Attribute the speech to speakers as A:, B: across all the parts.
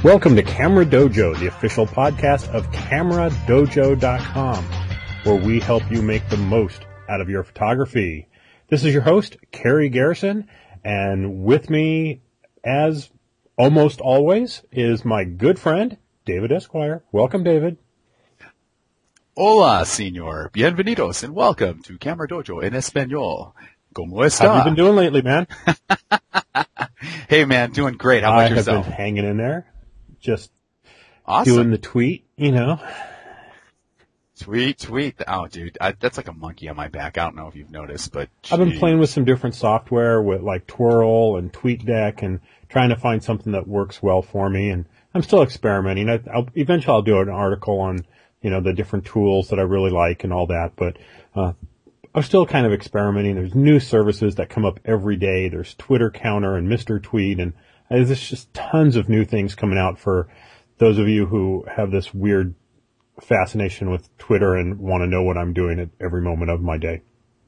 A: Welcome to Camera Dojo, the official podcast of CameraDojo.com, where we help you make the most out of your photography. This is your host, Kerry Garrison, and with me, as almost always, is my good friend, David Esquire. Welcome, David.
B: Hola, señor. Bienvenidos, and welcome to Camera Dojo en Español. ¿Cómo está?
A: How have you been doing lately, man?
B: Hey, man, doing great. How about yourself?
A: I have been hanging in there. Just
B: awesome.
A: Doing the tweet, you know.
B: Tweet. Oh, dude, that's like a monkey on my back. I don't know if you've noticed, but geez.
A: I've been playing with some different software with like Twirl and TweetDeck and trying to find something that works well for me. And I'm still experimenting. Eventually I'll do an article on, you know, the different tools that I really like and all that. But I'm still kind of experimenting. There's new services that come up every day. There's Twitter Counter and Mr. Tweet, and there's just tons of new things coming out for those of you who have this weird fascination with Twitter and want to know what I'm doing at every moment of my day.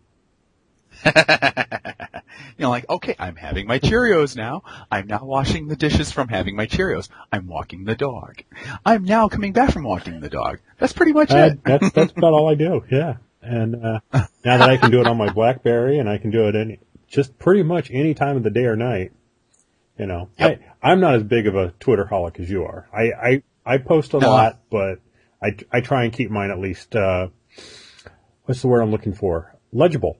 B: You know, like, okay, I'm having my Cheerios now. I'm now washing the dishes from having my Cheerios. I'm walking the dog. I'm now coming back from walking the dog. That's pretty much it.
A: That's about all I do, yeah. And now that I can do it on my BlackBerry and I can do it just pretty much any time of the day or night, you know. Yep. I'm not as big of a Twitterholic as you are. I post a lot, but I try and keep mine at least, what's the word I'm looking for? Legible.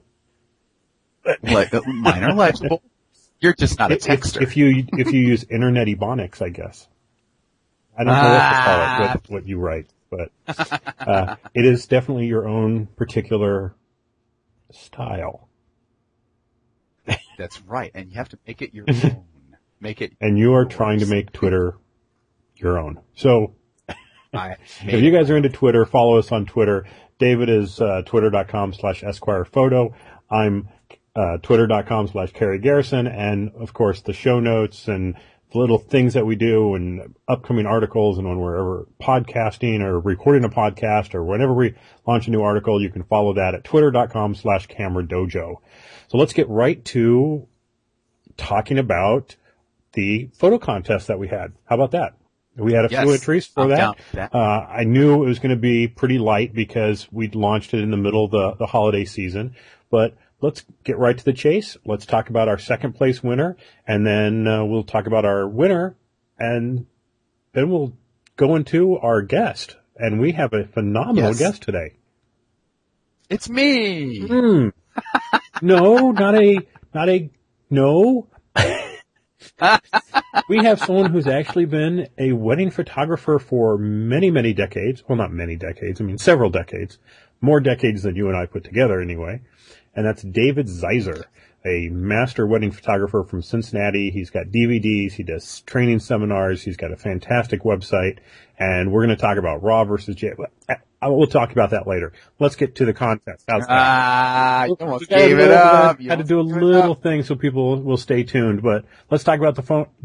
B: Mine are legible. You're just not a texter.
A: If you use Internet Ebonics, I guess. I don't know what to call it, what you write, but it is definitely your own particular style.
B: That's right, and you have to make it your own.
A: And you are trying to make Twitter your own. So, if you guys are into Twitter, follow us on Twitter. David is twitter.com/EsquirePhoto. I'm twitter.com/Kerry Garrison. And, of course, the show notes and the little things that we do and upcoming articles and when we're ever podcasting or recording a podcast or whenever we launch a new article, you can follow that at twitter.com/CameraDojo. So let's get right to talking about the photo contest that we had. How about that? We had a few entries for that. I knew it was going to be pretty light because we'd launched it in the middle of the holiday season, but let's get right to the chase. Let's talk about our second place winner, and then we'll talk about our winner, and then we'll go into our guest. And we have a phenomenal guest today.
B: It's me.
A: No, no. We have someone who's actually been a wedding photographer for many, many decades. Well, not many decades. I mean, several decades. More decades than you and I put together anyway. And that's David Zeiser, a master wedding photographer from Cincinnati. He's got DVDs. He does training seminars. He's got a fantastic website. And we're going to talk about RAW versus J. We'll talk about that later. Let's get to the contest. How's that?
B: You almost gave it up.
A: Had to do a little thing so people will stay tuned. But let's talk about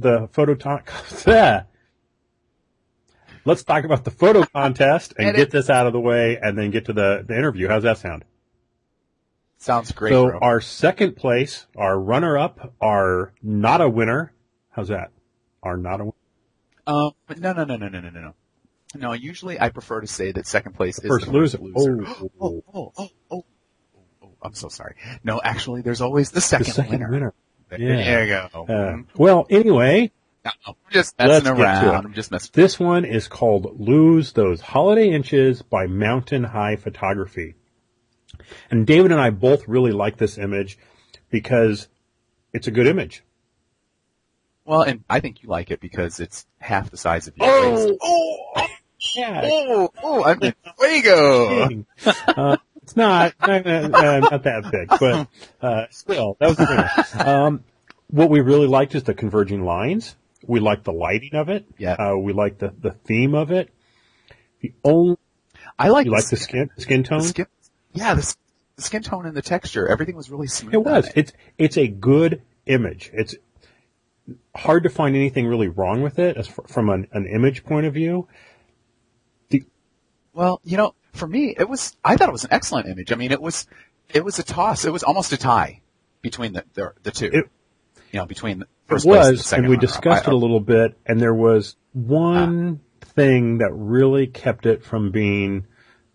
A: Let's talk about the photo contest and get this out of the way and then get to the interview. How's that sound?
B: Sounds great,
A: so
B: bro.
A: Our second place, our runner-up, our not a winner. How's that? Our not a winner?
B: No. No, usually I prefer to say that second place is
A: first
B: the
A: loser.
B: Oh, I'm so sorry. No, actually, there's always the second winner.
A: Yeah.
B: There you go.
A: Well, anyway.
B: No, I'm just messing around.
A: This one is called Lose Those Holiday Inches by Mountain High Photography. And David and I both really like this image because it's a good image.
B: Well, and I think you like it because it's half the size of your waist.
A: Yeah.
B: I'm in fuego.
A: It's not that big, but still, that was the winner. What we really liked is the converging lines. We liked the lighting of it.
B: Yeah.
A: We liked the theme of it. You
B: like
A: the skin tone?
B: The skin tone and the texture. Everything was really smooth.
A: It was. It's a good image. It's hard to find anything really wrong with it from an image point of view.
B: Well, you know, for me, I thought it was an excellent image. I mean, it was a toss. It was almost a tie between the two. between the
A: It
B: first place and the
A: was,
B: second
A: and we
B: runner-up.
A: discussed it a little bit, and there was one thing that really kept it from being,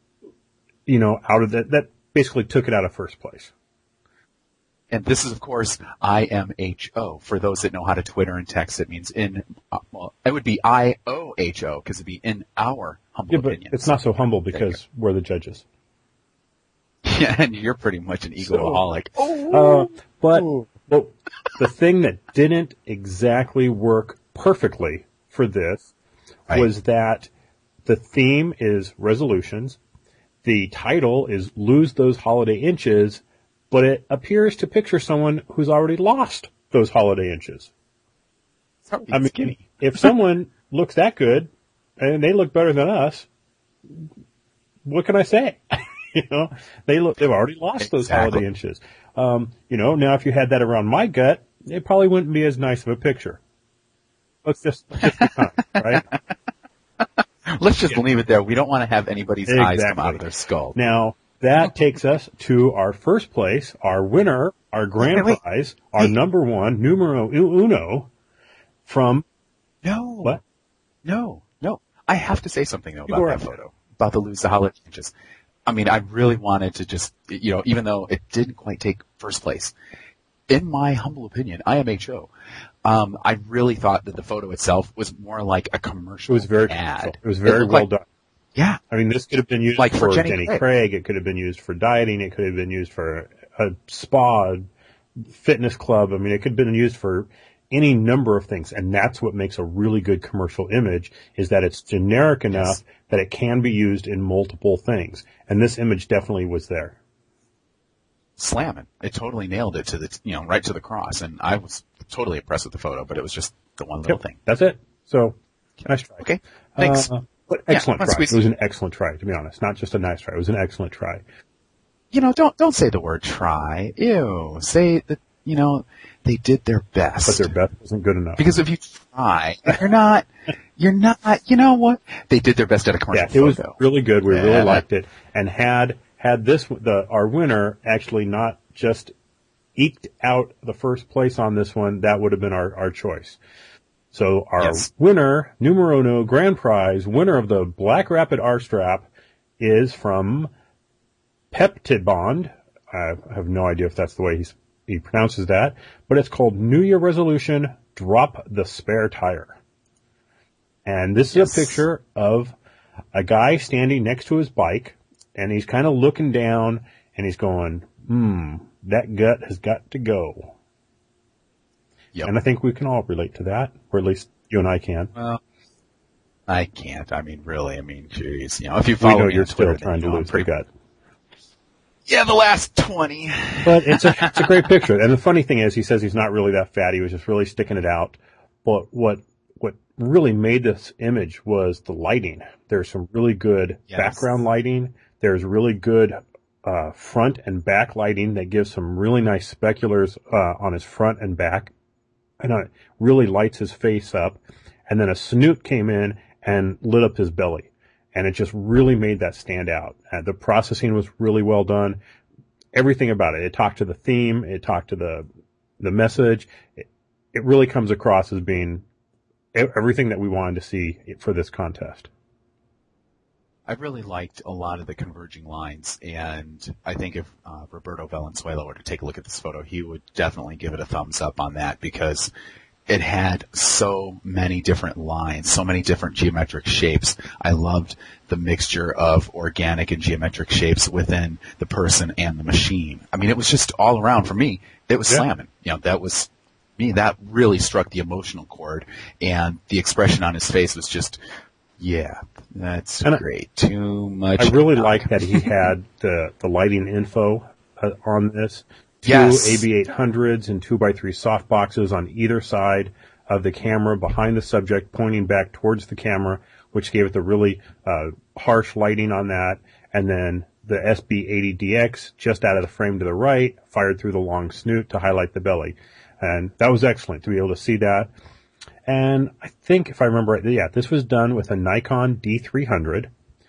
A: out of that basically took it out of first place.
B: And this is, of course, IMHO. For those that know how to Twitter and text, it means it would be IOHO, because it'd be in our humble opinion.
A: But it's not so humble because we're the judges.
B: Yeah, and you're pretty much an egoaholic.
A: But the thing that didn't exactly work perfectly for this was that the theme is resolutions. The title is Lose Those Holiday Inches, but it appears to picture someone who's already lost those holiday inches.
B: I mean, skinny.
A: If someone looks that good and they look better than us, what can I say? They've already lost those holiday inches. Now if you had that around my gut, it probably wouldn't be as nice of a picture. Let's just be kind, right?
B: Let's just leave it there. We don't want to have anybody's eyes come out of their skull.
A: Now, that takes us to our first place, our winner, our grand prize, our number one, numero uno, from...
B: No.
A: What?
B: No. I have to say something, though, about that photo, about the Lose the Holiday Inches. I mean, I really wanted to just, even though it didn't quite take first place, in my humble opinion, IMHO, I really thought that the photo itself was more like a commercial ad.
A: It was very well done.
B: Yeah.
A: I mean, this could have been used for Jenny
B: Craig.
A: Craig. It could have been used for dieting. It could have been used for a spa, fitness club. I mean, it could have been used for any number of things. And that's what makes a really good commercial image, is that it's generic enough that it can be used in multiple things. And this image definitely was there.
B: Slamming. It totally nailed it to the, right to the cross. And I was totally impressed with the photo, but it was just the one little thing.
A: That's it. So, nice try.
B: Okay. Thanks.
A: But excellent try. It was an excellent try, to be honest. Not just a nice try. It was an excellent try.
B: Don't say the word try. Ew. Say that, they did their best.
A: But their best wasn't good enough.
B: Because if you try, you're not, you know what? They did their best at a commercial photo.
A: Yeah, it was really good. We really liked it. And had our winner actually not just eked out the first place on this one, that would have been our choice. So our winner, numero uno, grand prize, winner of the Black Rapid R-Strap is from Peptibond. I have no idea if that's the way he pronounces that, but it's called New Year Resolution, Drop the Spare Tire. And this is a picture of a guy standing next to his bike, and he's kind of looking down, and he's going, that gut has got to go. Yep. And I think we can all relate to that, or at least you and I can.
B: Well, I can't. I mean, really. I mean, geez. If you follow me
A: you're
B: on Twitter,
A: still trying to lose your gut.
B: Yeah, the last 20.
A: But it's a great picture. And the funny thing is, he says he's not really that fat. He was just really sticking it out. But what really made this image was the lighting. There's some really good background lighting. There's really good front and back lighting that gives some really nice speculars on his front and back. And it really lights his face up. And then a snoot came in and lit up his belly. And it just really made that stand out. The processing was really well done. Everything about it. It talked to the theme. It talked to the message. It really comes across as being everything that we wanted to see for this contest.
B: I really liked a lot of the converging lines, and I think if Roberto Valenzuela were to take a look at this photo, he would definitely give it a thumbs up on that, because it had so many different lines, so many different geometric shapes. I loved the mixture of organic and geometric shapes within the person and the machine. I mean, it was just all around, for me, it was slamming. That was me. That really struck the emotional chord, and the expression on his face was just, that's great. Too much.
A: I really like that he had the lighting info on this. Two AB800s and 2x3 softboxes on either side of the camera behind the subject, pointing back towards the camera, which gave it the really harsh lighting on that. And then the SB80DX just out of the frame to the right, fired through the long snoot to highlight the belly. And that was excellent to be able to see that. And I think, if I remember right, this was done with a Nikon D300,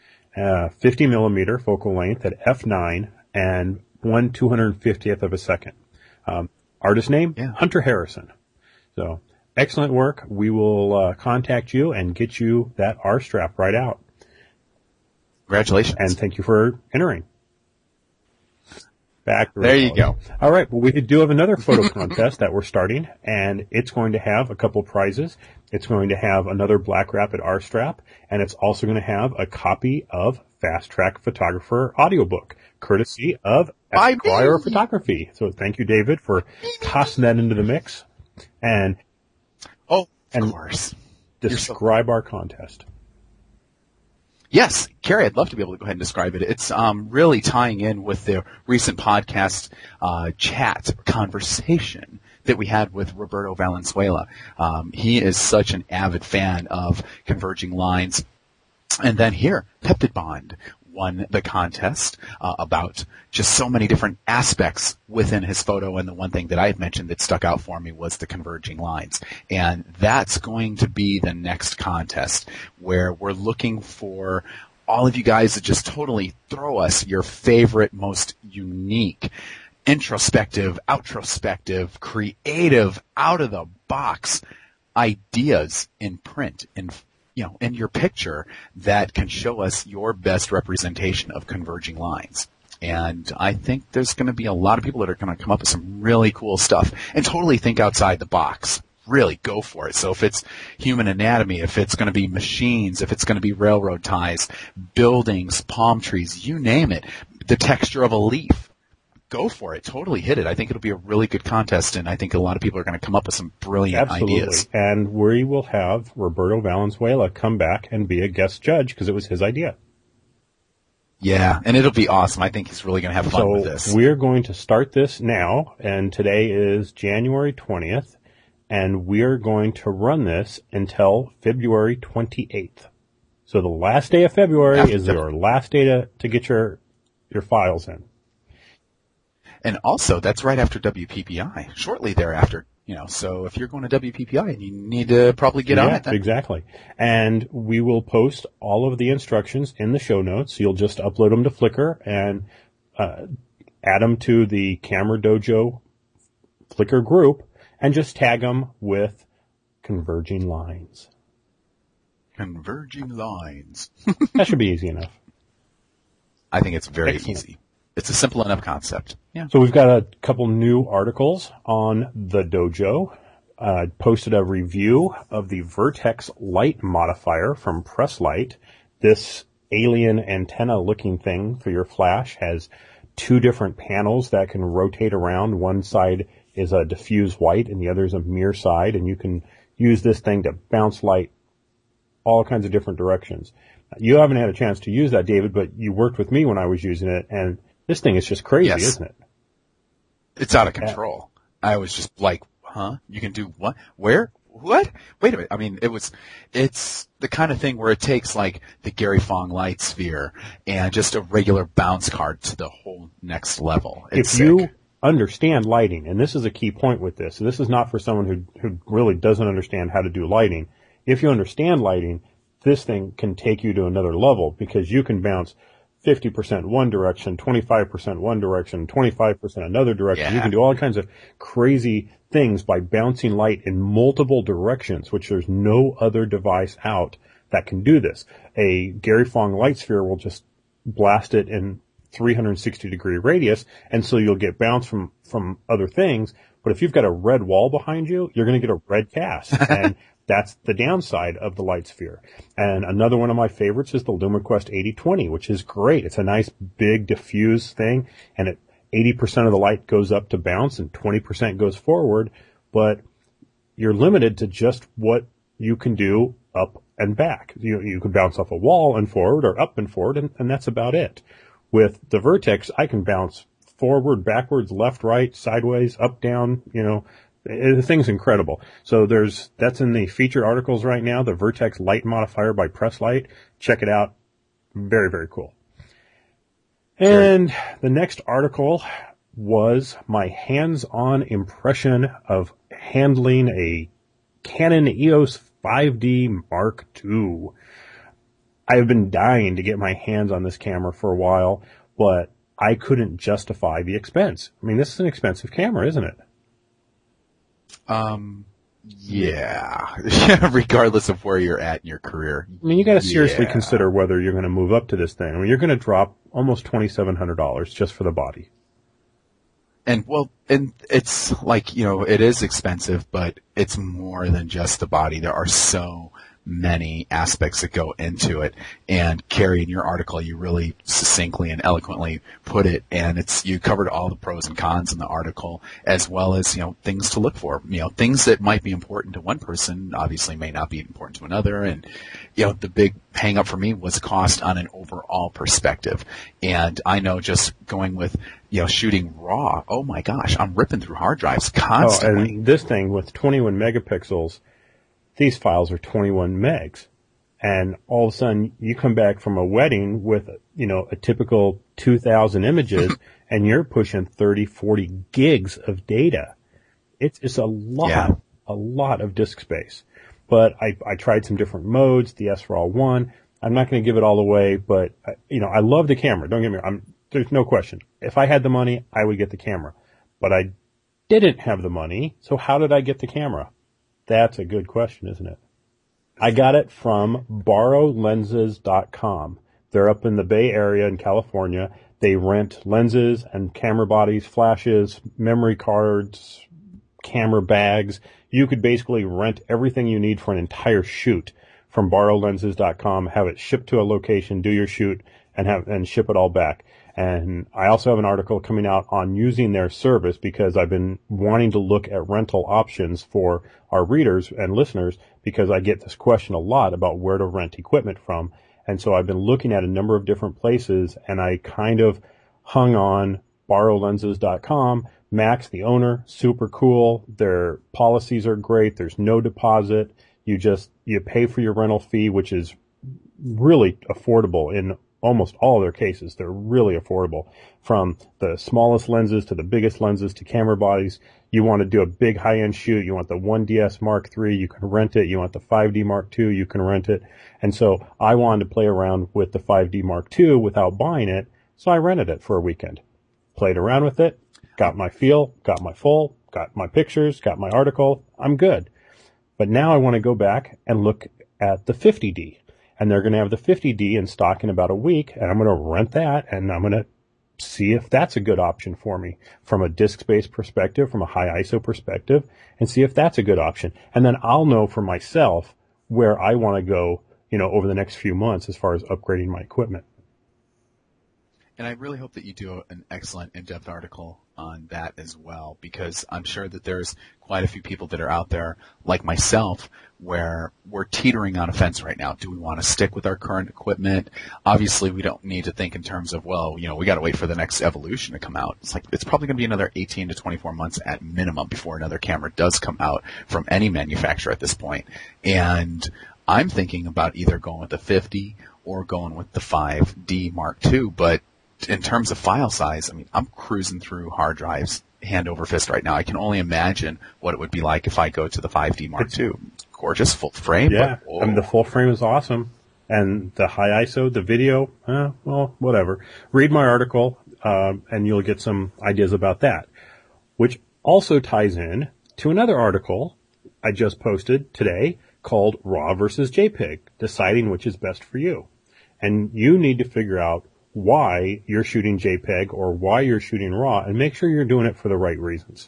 A: 50 millimeter focal length at f9, and 1/250th of a second. Artist name,
B: Yeah.
A: Hunter Harrison. So excellent work. We will contact you and get you that R-strap right out.
B: Congratulations.
A: And thank you for entering. Back.
B: There you go.
A: All right. Well, we do have another photo contest that we're starting, and it's going to have a couple prizes. It's going to have another Black Rapid R-strap, and it's also going to have a copy of Fast Track Photographer audiobook, courtesy of Esquire Photography. So thank you, David, for tossing that into the mix. And
B: of course.
A: Describe our contest.
B: Yes, Carrie, I'd love to be able to go ahead and describe it. It's really tying in with the recent podcast chat conversation that we had with Roberto Valenzuela. He is such an avid fan of converging lines. And then here, Peptid Bond won the contest about just so many different aspects within his photo. And the one thing that I had mentioned that stuck out for me was the converging lines. And that's going to be the next contest where we're looking for all of you guys to just totally throw us your favorite, most unique, introspective, outrospective, creative, out-of-the-box ideas in print, in your picture that can show us your best representation of converging lines. And I think there's going to be a lot of people that are going to come up with some really cool stuff and totally think outside the box. Really go for it. So if it's human anatomy, if it's going to be machines, if it's going to be railroad ties, buildings, palm trees, you name it, the texture of a leaf, go for it. Totally hit it. I think it'll be a really good contest, and I think a lot of people are going to come up with some brilliant ideas.
A: And we will have Roberto Valenzuela come back and be a guest judge because it was his idea.
B: Yeah, and it'll be awesome. I think he's really going to have fun with this.
A: So we're going to start this now, and today is January 20th, and we're going to run this until February 28th. So the last day of February is your last day to get your files in.
B: And also, that's right after WPPI, shortly thereafter, so if you're going to WPPI, you need to probably get on it then.
A: Exactly. And we will post all of the instructions in the show notes. You'll just upload them to Flickr and add them to the Camera Dojo Flickr group and just tag them with converging lines.
B: Converging lines.
A: That should be easy enough.
B: I think it's very easy. It's a simple enough concept. Yeah.
A: So we've got a couple new articles on the dojo. Posted a review of the Vertex light modifier from Presslight. This alien antenna looking thing for your flash has two different panels that can rotate around. One side is a diffuse white and the other is a mirror side, and you can use this thing to bounce light all kinds of different directions. You haven't had a chance to use that, David, but you worked with me when I was using it, and this thing is just crazy, isn't it?
B: It's out of control. I was just like, huh? You can do what? Where? What? Wait a minute. I mean, it's the kind of thing where it takes like the Gary Fong light sphere and just a regular bounce card to the whole next level. It's
A: if you understand lighting, and this is a key point with this, and this is not for someone who really doesn't understand how to do lighting. If you understand lighting, this thing can take you to another level because you can bounce 50% one direction, 25% one direction, 25% another direction.
B: Yeah.
A: You can do all kinds of crazy things by bouncing light in multiple directions, which there's no other device out that can do this. A Gary Fong light sphere will just blast it in 360 degree radius, and so you'll get bounce from other things. But if you've got a red wall behind you, you're going to get a red cast. And that's the downside of the light sphere. And another one of my favorites is the LumaQuest 8020, which is great. It's a nice big diffuse thing, and 80% of the light goes up to bounce and 20% goes forward, but you're limited to just what you can do up and back. You can bounce off a wall and forward or up and forward, and that's about it. With the Vertex, I can bounce forward, backwards, left, right, sideways, up, down, the thing's incredible. So that's in the featured articles right now, the Vertex light modifier by Presslight. Check it out. Very, very cool. And the next article was my hands-on impression of handling a Canon EOS 5D Mark II. I've been dying to get my hands on this camera for a while, but I couldn't justify the expense. I mean, this is an expensive camera, isn't it?
B: Yeah. Regardless of where you're at in your career.
A: I mean, you got to seriously consider whether you're going to move up to this thing. I mean, you're going to drop almost $2,700 just for the body.
B: And it's like, it is expensive, but it's more than just the body. There are so many aspects that go into it. And Carrie, in your article, you really succinctly and eloquently put it, and you covered all the pros and cons in the article, as well as, things to look for. Things that might be important to one person obviously may not be important to another. And, the big hang up for me was cost on an overall perspective. And I know just going with, shooting RAW, oh my gosh, I'm ripping through hard drives constantly.
A: Oh, and this thing with 21 megapixels, these files are 21 megs. And all of a sudden you come back from a wedding with, a typical 2,000 images and you're pushing 30, 40 gigs of data. It's a lot of disk space. But I tried some different modes, the SRAW 1. I'm not going to give it all away, but, I love the camera. Don't get me wrong. There's no question. If I had the money, I would get the camera. But I didn't have the money, so how did I get the camera? That's a good question, isn't it? I got it from borrowlenses.com. They're up in the Bay Area in California. They rent lenses and camera bodies, flashes, memory cards, camera bags. You could basically rent everything you need for an entire shoot from borrowlenses.com, have it shipped to a location, do your shoot, and ship it all back. And I also have an article coming out on using their service because I've been wanting to look at rental options for our readers and listeners because I get this question a lot about where to rent equipment from. And so I've been looking at a number of different places and I kind of hung on borrowlenses.com. Max, the owner, super cool. Their policies are great. There's no deposit. You pay for your rental fee, which is really affordable in almost all of their cases. They're really affordable. From the smallest lenses to the biggest lenses to camera bodies. You want to do a big high-end shoot. You want the 1DS Mark III, you can rent it. You want the 5D Mark II, you can rent it. And so I wanted to play around with the 5D Mark II without buying it. So I rented it for a weekend. Played around with it. Got my feel, got my full, got my pictures, got my article. I'm good. But now I want to go back and look at the 50D. And they're going to have the 50D in stock in about a week, and I'm going to rent that, and I'm going to see if that's a good option for me from a disk space perspective, from a high ISO perspective, and see if that's a good option. And then I'll know for myself where I want to go, over the next few months as far as upgrading my equipment.
B: And I really hope that you do an excellent in-depth article on that as well, because I'm sure that there's quite a few people that are out there, like myself, where we're teetering on a fence right now. Do we want to stick with our current equipment? Obviously, we don't need to think in terms of, we got to wait for the next evolution to come out. It's probably going to be another 18 to 24 months at minimum before another camera does come out from any manufacturer at this point. And I'm thinking about either going with the 50 or going with the 5D Mark II, but in terms of file size, I'm cruising through hard drives hand over fist right now. I can only imagine what it would be like if I go to the 5D Mark II. Gorgeous full frame.
A: Yeah,
B: but,
A: the full frame is awesome. And the high ISO, the video, whatever. Read my article, and you'll get some ideas about that. Which also ties in to another article I just posted today called RAW versus JPEG, deciding which is best for you. And you need to figure out why you're shooting JPEG or why you're shooting RAW, and make sure you're doing it for the right reasons.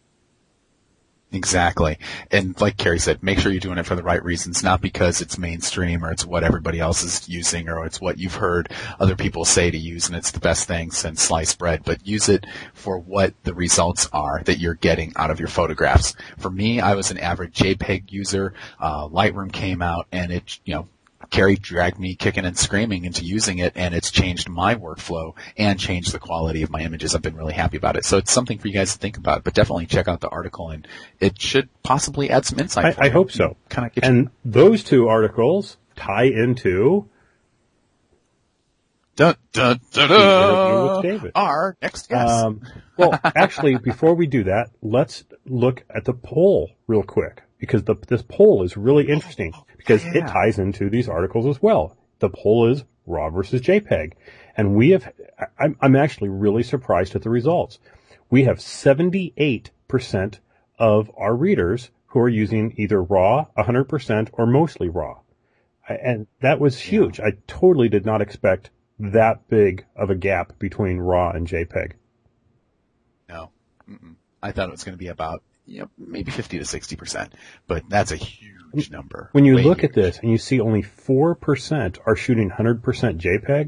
B: Exactly. And like Carrie said, make sure you're doing it for the right reasons, not because it's mainstream or it's what everybody else is using or it's what you've heard other people say to use and it's the best thing since sliced bread, but use it for what the results are that you're getting out of your photographs. For me, I was an average JPEG user. Lightroom came out and it, Carrie dragged me kicking and screaming into using it, and it's changed my workflow and changed the quality of my images. I've been really happy about it. So it's something for you guys to think about, but definitely check out the article, and it should possibly add some insight.
A: I hope so. And those two articles tie into
B: with
A: David.
B: Our next guest.
A: Well, actually, before we do that, let's look at the poll real quick, because this poll is really interesting because it ties into these articles as well. The poll is RAW versus JPEG. And I'm actually really surprised at the results. We have 78% of our readers who are using either RAW, 100%, or mostly RAW. And that was huge. I totally did not expect that big of a gap between RAW and JPEG.
B: No. Mm-mm. I thought it was going to be about, maybe 50 to 60%, but that's a huge number.
A: When you look at this and you see only 4% are shooting 100% JPEG,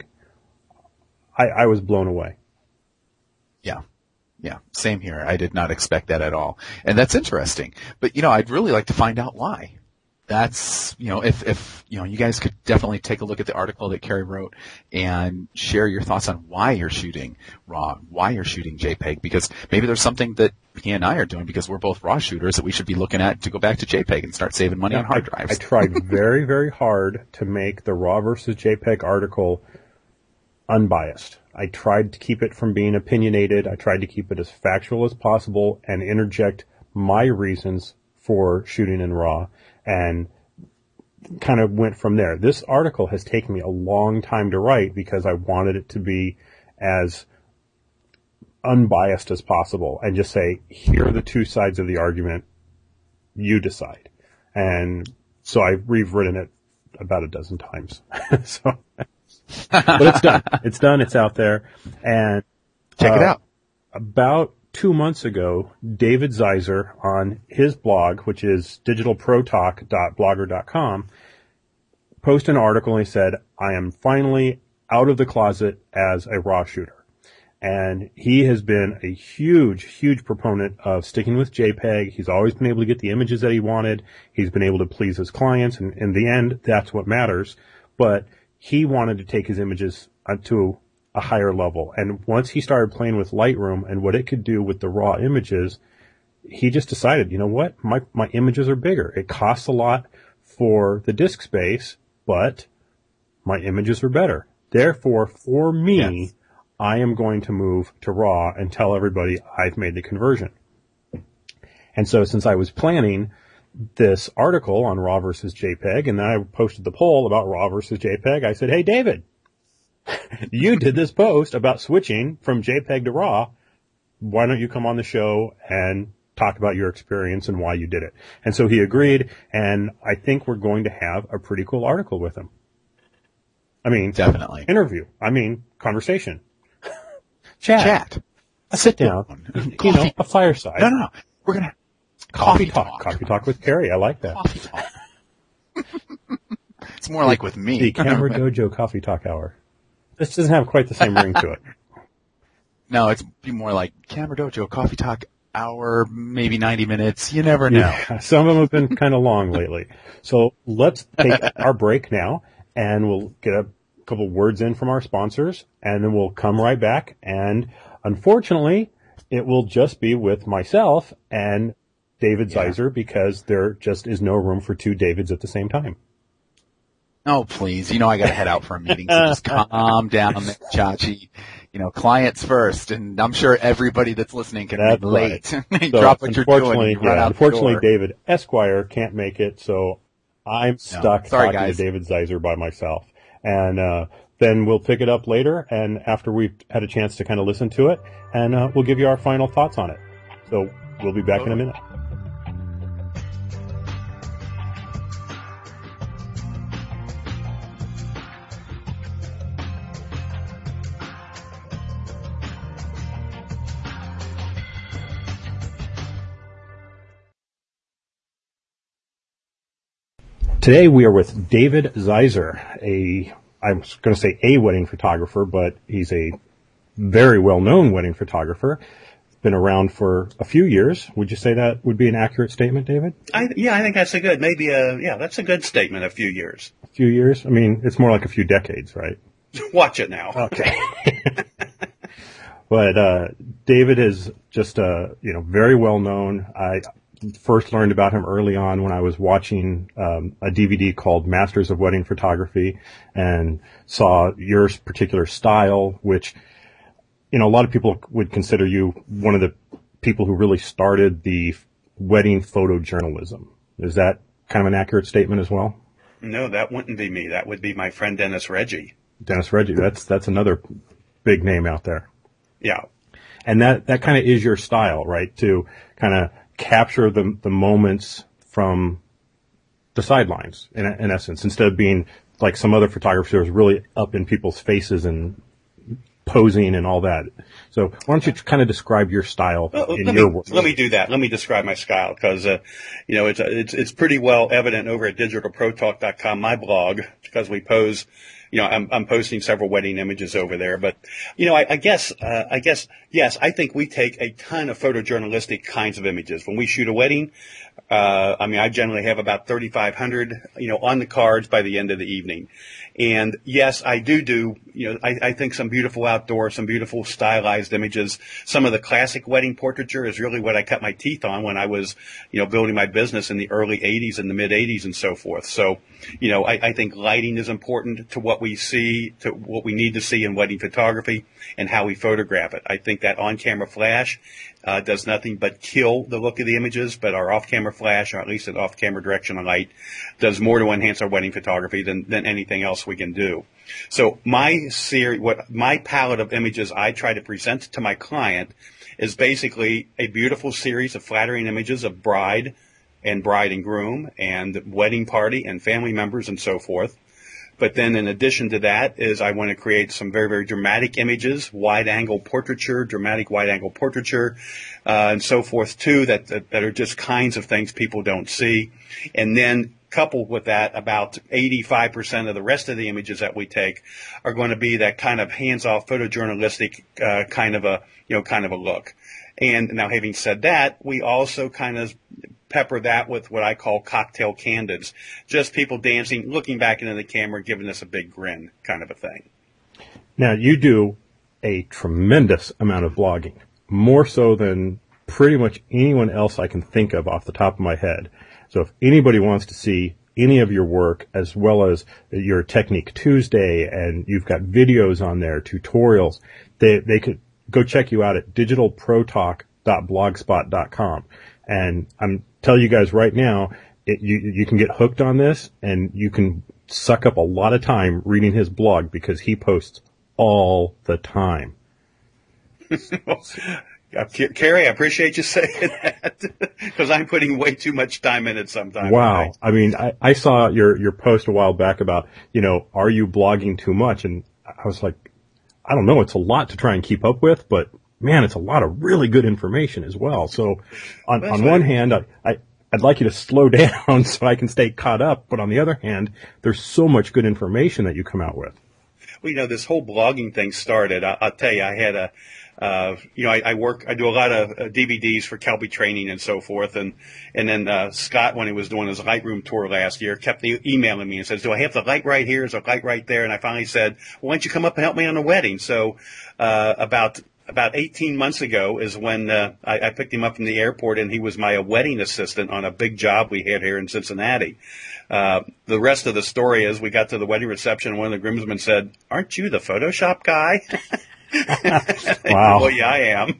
A: I was blown away.
B: Yeah. Yeah. Same here. I did not expect that at all. And that's interesting. But, I'd really like to find out why. That's, if you guys could definitely take a look at the article that Carrie wrote and share your thoughts on why you're shooting RAW, why you're shooting JPEG, because maybe there's something that he and I are doing because we're both RAW shooters that we should be looking at to go back to JPEG and start saving money on hard drives.
A: I tried very, very hard to make the RAW versus JPEG article unbiased. I tried to keep it from being opinionated. I tried to keep it as factual as possible and interject my reasons for shooting in RAW, and kind of went from there. This article has taken me a long time to write because I wanted it to be as unbiased as possible and just say, here are the two sides of the argument. You decide. And so I've rewritten it about a dozen times. But it's done. It's done. It's out there. And
B: check it out.
A: About 2 months ago, David Zeiser on his blog, which is digitalprotalk.blogger.com, posted an article and he said, I am finally out of the closet as a RAW shooter. And he has been a huge, huge proponent of sticking with JPEG. He's always been able to get the images that he wanted. He's been able to please his clients. And in the end, that's what matters. But he wanted to take his images to a higher level. And once he started playing with Lightroom and what it could do with the raw images, he just decided, you know what? My images are bigger. It costs a lot for the disk space, but my images are better. Therefore, for me, yes, I am going to move to RAW and tell everybody I've made the conversion. And so since I was planning this article on RAW versus JPEG, and then I posted the poll about RAW versus JPEG, I said, hey, David, you did this post about switching from JPEG to RAW. Why don't you come on the show and talk about your experience and why you did it? And so he agreed, and I think we're going to have a pretty cool article with him. I mean,
B: definitely.
A: Interview. I mean, conversation. Chat. A sit down. A fireside.
B: No. We're going to
A: Coffee talk. Coffee talk with Carrie. I like that.
B: Coffee talk. It's more like with me.
A: The Camera Dojo Coffee Talk Hour. This doesn't have quite the same ring to it.
B: No, it's be more like Camera Dojo Coffee Talk Hour, maybe 90 minutes. You never know.
A: Yeah, some of them have been kind of long lately. So let's take our break now, and we'll get a couple words in from our sponsors, and then we'll come right back. And unfortunately, it will just be with myself and David Zeiser, because there just is no room for two Davids at the same time.
B: Oh, please. I got to head out for a meeting, so just calm down, Chachi. Clients first, and I'm sure everybody that's listening can relate. Right. Drop what you're doing.
A: Unfortunately, David Esquire can't make it, so I'm stuck talking to David Zeiser by myself. And then we'll pick it up later, and after we've had a chance to kind of listen to it, and we'll give you our final thoughts on it. So we'll be back in a minute. Today we are with David Zeiser, I was going to say a wedding photographer, but he's a very well-known wedding photographer. Been around for a few years. Would you say that would be an accurate statement, David?
C: I think that's a good, that's a good statement, a few years.
A: A few years? I mean, it's more like a few decades, right?
C: Watch it now.
A: Okay. But David is just, very well-known. I first learned about him early on when I was watching a DVD called Masters of Wedding Photography, and saw your particular style, which, a lot of people would consider you one of the people who really started the wedding photojournalism. Is that kind of an accurate statement as well?
C: No, that wouldn't be me. That would be my friend Dennis Reggie.
A: Dennis Reggie. That's another big name out there.
C: Yeah.
A: And that kind of is your style, right? To kind of capture the moments from the sidelines, in essence, instead of being like some other photographers really up in people's faces and posing and all that. So why don't you kind of describe your style in your work?
C: Let me do that. Let me describe my style because, it's pretty well evident over at digitalprotalk.com, my blog, because we pose, I'm posting several wedding images over there. But, I guess, yes, I think we take a ton of photojournalistic kinds of images. When we shoot a wedding, I generally have about 3,500, on the cards by the end of the evening. And yes, I do, I think some beautiful outdoor, some beautiful stylized images. Some of the classic wedding portraiture is really what I cut my teeth on when I was, building my business in the early 80s and the mid 80s and so forth. So, I think lighting is important to what we see, to what we need to see in wedding photography and how we photograph it. I think that on-camera flash does nothing but kill the look of the images, but our off-camera flash, or at least an off-camera directional light, does more to enhance our wedding photography than anything else we can do. So my palette of images I try to present to my client is basically a beautiful series of flattering images of bride and groom and wedding party and family members and so forth. But then in addition to that is I want to create some very, very dramatic images, dramatic wide-angle portraiture, and so forth too, that are just kinds of things people don't see. And then coupled with that, about 85% of the rest of the images that we take are going to be that kind of hands-off photojournalistic kind of a look. And now having said that, we also kind of pepper that with what I call cocktail candids, just people dancing, looking back into the camera, giving us a big grin kind of a thing.
A: Now, you do a tremendous amount of blogging, more so than pretty much anyone else I can think of off the top of my head. So if anybody wants to see any of your work, as well as your Technique Tuesday, and you've got videos on there, tutorials, they could go check you out at digitalprotalk.blogspot.com. And I'm telling you guys right now, you can get hooked on this, and you can suck up a lot of time reading his blog because he posts all the time.
C: Kerry, I appreciate you saying that because I'm putting way too much time in it sometimes.
A: Wow. I mean, I saw your post a while back about, are you blogging too much? And I was like, I don't know. It's a lot to try and keep up with, but man, it's a lot of really good information as well. So on one hand, I'd like you to slow down so I can stay caught up. But on the other hand, there's so much good information that you come out with.
C: Well, this whole blogging thing started. I'll tell you, I had I do a lot of DVDs for Kelby Training and so forth. And then Scott, when he was doing his Lightroom tour last year, kept emailing me and says, do I have the light right here? Is the light right there? And I finally said, well, why don't you come up and help me on the wedding? So, about 18 months ago is when I picked him up from the airport, and he was my wedding assistant on a big job we had here in Cincinnati. The rest of the story is we got to the wedding reception, and one of the groomsmen said, aren't you the Photoshop guy?
A: Wow.
C: Well, yeah, I am.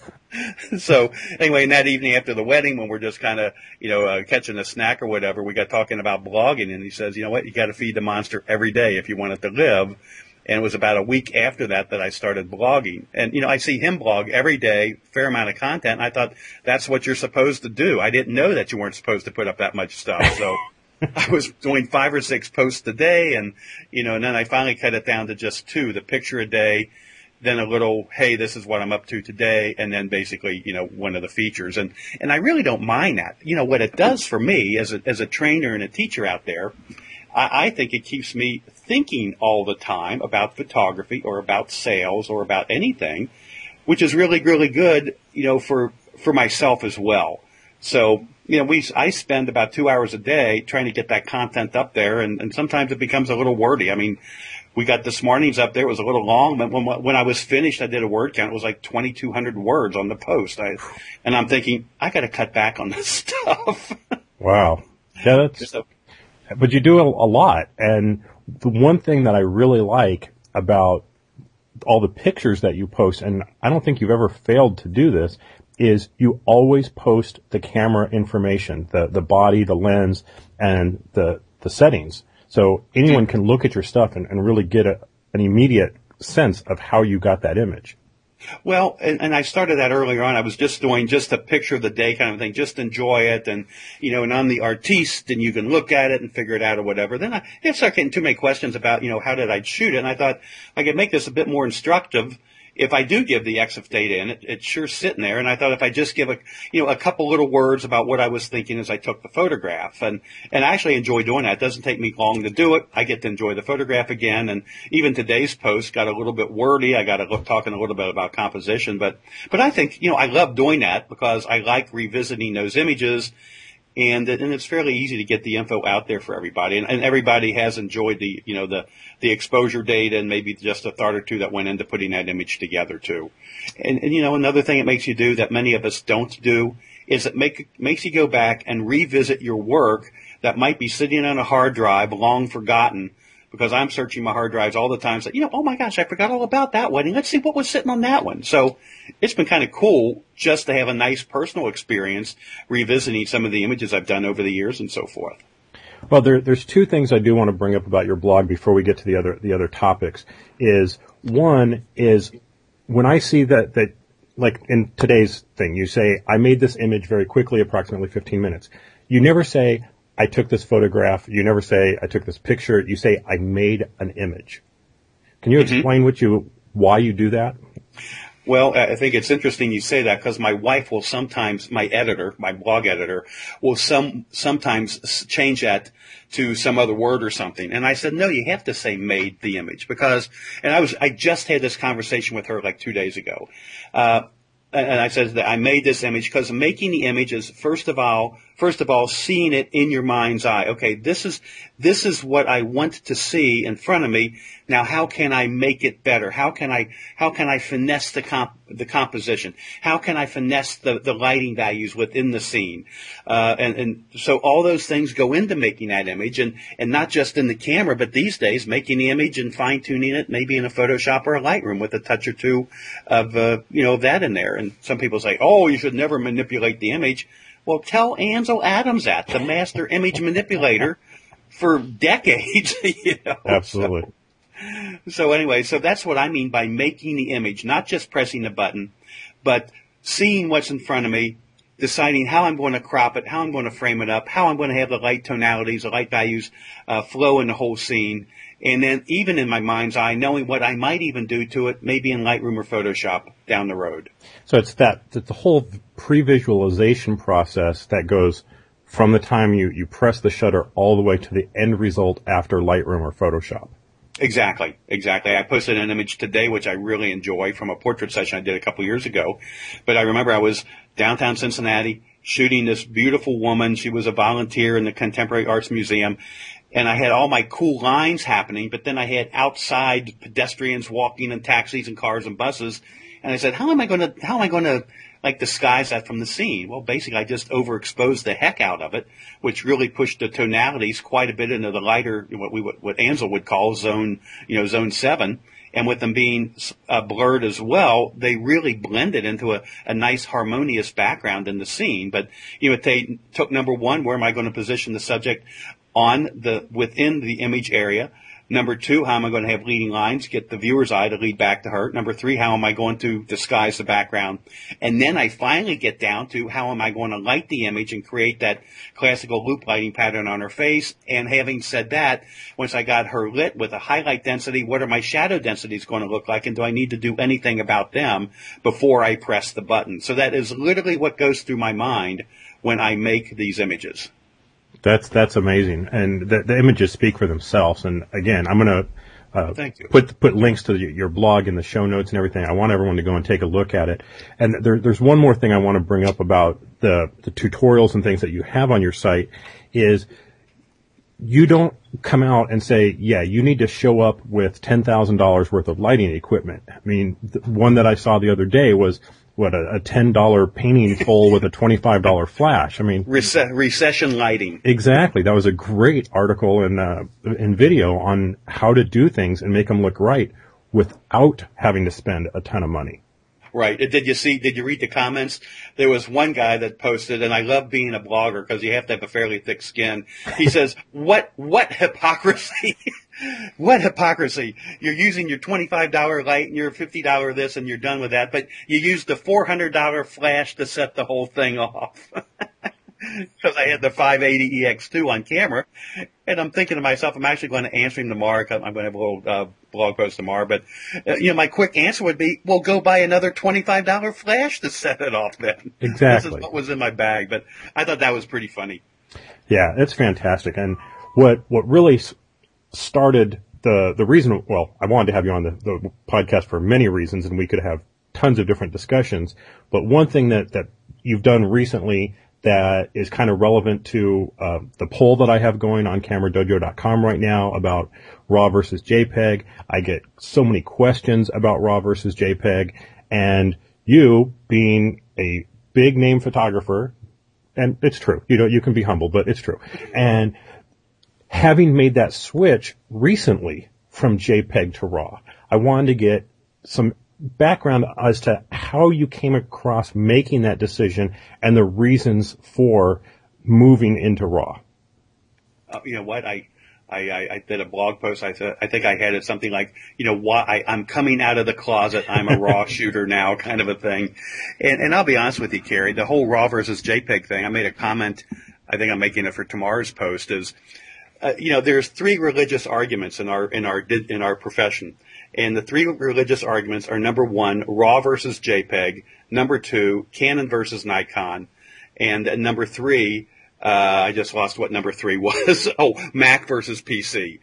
C: So anyway, and that evening after the wedding, when we're just kind of, catching a snack or whatever, we got talking about blogging, and he says, you know what, you got to feed the monster every day if you want it to live. And it was about a week after that I started blogging. And, I see him blog every day, fair amount of content. And I thought that's what you're supposed to do. I didn't know that you weren't supposed to put up that much stuff. So I was doing 5 or 6 posts a day. And, and then I finally cut it down to just 2, the picture a day, then a little, hey, this is what I'm up to today. And then basically, one of the features. And I really don't mind that. What it does for me as a trainer and a teacher out there, I think it keeps me thinking all the time about photography or about sales or about anything, which is really, really good, for myself as well. So, I spend about 2 hours a day trying to get that content up there, and sometimes it becomes a little wordy. I mean, we got this morning's up there. It was a little long, but when I was finished, I did a word count. It was like 2,200 words on the post. And I'm thinking, I got to cut back on this stuff.
A: Wow. Yeah, but you do a lot. And the one thing that I really like about all the pictures that you post, and I don't think you've ever failed to do this, is you always post the camera information, the body, the lens, and the settings. So anyone can look at your stuff and really get an immediate sense of how you got that image.
C: Well, and I started that earlier on. I was just doing just a picture of the day kind of thing, just enjoy it. And, and on the Artiste, and you can look at it and figure it out or whatever. Then I didn't start getting too many questions about, how did I shoot it? And I thought I could make this a bit more instructive. If I do give the EXIF data in, it's sure sitting there. And I thought if I just give a couple little words about what I was thinking as I took the photograph, and I actually enjoy doing that. It doesn't take me long to do it. I get to enjoy the photograph again. And even today's post got a little bit wordy. I got to look talking a little bit about composition, but I think, I love doing that because I like revisiting those images. And it's fairly easy to get the info out there for everybody. And everybody has enjoyed the exposure data and maybe just a thought or two that went into putting that image together too. And another thing it makes you do that many of us don't do is it makes you go back and revisit your work that might be sitting on a hard drive long forgotten, because I'm searching my hard drives all the time. So, oh my gosh, I forgot all about that wedding. Let's see what was sitting on that one. So it's been kind of cool just to have a nice personal experience revisiting some of the images I've done over the years and so forth.
A: Well, there's two things I do want to bring up about your blog before we get to the other topics. One is when I see that like in today's thing, you say, I made this image very quickly, approximately 15 minutes. You never say, I took this photograph. You never say, I took this picture. You say, I made an image. Can you explain why you do that?
C: Well, I think it's interesting you say that because my wife will sometimes, my blog editor, will sometimes change that to some other word or something. And I said, no, you have to say made the image because, I just had this conversation with her like 2 days ago. And I said that I made this image because making the image is first of all, seeing it in your mind's eye. Okay, this is what I want to see in front of me. Now, how can I make it better? How can I finesse the composition? How can I finesse the lighting values within the scene? And so all those things go into making that image and not just in the camera, but these days making the image and fine tuning it maybe in a Photoshop or a Lightroom with a touch or two of, that in there. And some people say, oh, you should never manipulate the image. Well, tell Ansel Adams that, the master image manipulator for decades.
A: Absolutely.
C: So anyway, so that's what I mean by making the image, not just pressing the button, but seeing what's in front of me, deciding how I'm going to crop it, how I'm going to frame it up, how I'm going to have the light tonalities, the light values flow in the whole scene. And then even in my mind's eye, knowing what I might even do to it, maybe in Lightroom or Photoshop down the road.
A: So it's the whole pre-visualization process that goes from the time you press the shutter all the way to the end result after Lightroom or Photoshop.
C: Exactly. I posted an image today, which I really enjoy, from a portrait session I did a couple years ago. But I remember I was downtown Cincinnati shooting this beautiful woman. She was a volunteer in the Contemporary Arts Museum. And I had all my cool lines happening, but then I had outside pedestrians walking and taxis and cars and buses. And I said, how am I going to like disguise that from the scene? Well, basically I just overexposed the heck out of it, which really pushed the tonalities quite a bit into the lighter, what Ansel would call zone 7. And with them being blurred as well, they really blended into a nice harmonious background in the scene. But, they took number one, where am I going to position the subject within the image area? Number two, how am I going to have leading lines, get the viewer's eye to lead back to her? Number three, how am I going to disguise the background? And then I finally get down to how am I going to light the image and create that classical loop lighting pattern on her face? And having said that, once I got her lit with a highlight density, what are my shadow densities going to look like? And do I need to do anything about them before I press the button? So that is literally what goes through my mind when I make these images.
A: That's amazing, and the images speak for themselves. And again, I'm going to put links to your blog in the show notes and everything. I want everyone to go and take a look at it. And there's one more thing I want to bring up about the tutorials and things that you have on your site is you don't come out and say, yeah, you need to show up with $10,000 worth of lighting equipment. I mean, the one that I saw the other day was a $10 painting pole with a $25 flash. I mean,
C: recession lighting.
A: Exactly. That was a great article and video on how to do things and make them look right without having to spend a ton of money.
C: Right. Did you read the comments? There was one guy that posted, and I love being a blogger because you have to have a fairly thick skin. He says, what hypocrisy? What hypocrisy? You're using your $25 light and your $50 this and you're done with that, but you used the $400 flash to set the whole thing off. Because I had the 580 EX2 on camera, and I'm thinking to myself, I'm actually going to answer him tomorrow. I'm going to have a little blog post tomorrow, but my quick answer would be, well, go buy another $25 flash to set it off. Then
A: exactly.
C: This is what was in my bag, but I thought that was pretty funny.
A: Yeah, it's fantastic, and what really started the reason. Well, I wanted to have you on the podcast for many reasons, and we could have tons of different discussions. But one thing that you've done recently that is kind of relevant to the poll that I have going on CameraDojo.com right now about RAW versus JPEG. I get so many questions about RAW versus JPEG, and you being a big name photographer, and it's true, you can be humble, but it's true. And having made that switch recently from JPEG to RAW, I wanted to get some background as to how you came across making that decision and the reasons for moving into RAW.
C: You know what? I did a blog post. I think I had it something like, why I'm coming out of the closet. I'm a RAW shooter now, kind of a thing. And I'll be honest with you, Carrie, the whole RAW versus JPEG thing, I made a comment. I think I'm making it for tomorrow's post is, there's three religious arguments in our profession. And the three religious arguments are, number one, RAW versus JPEG, number two, Canon versus Nikon, and number three, I just lost what number three was. Mac versus PC.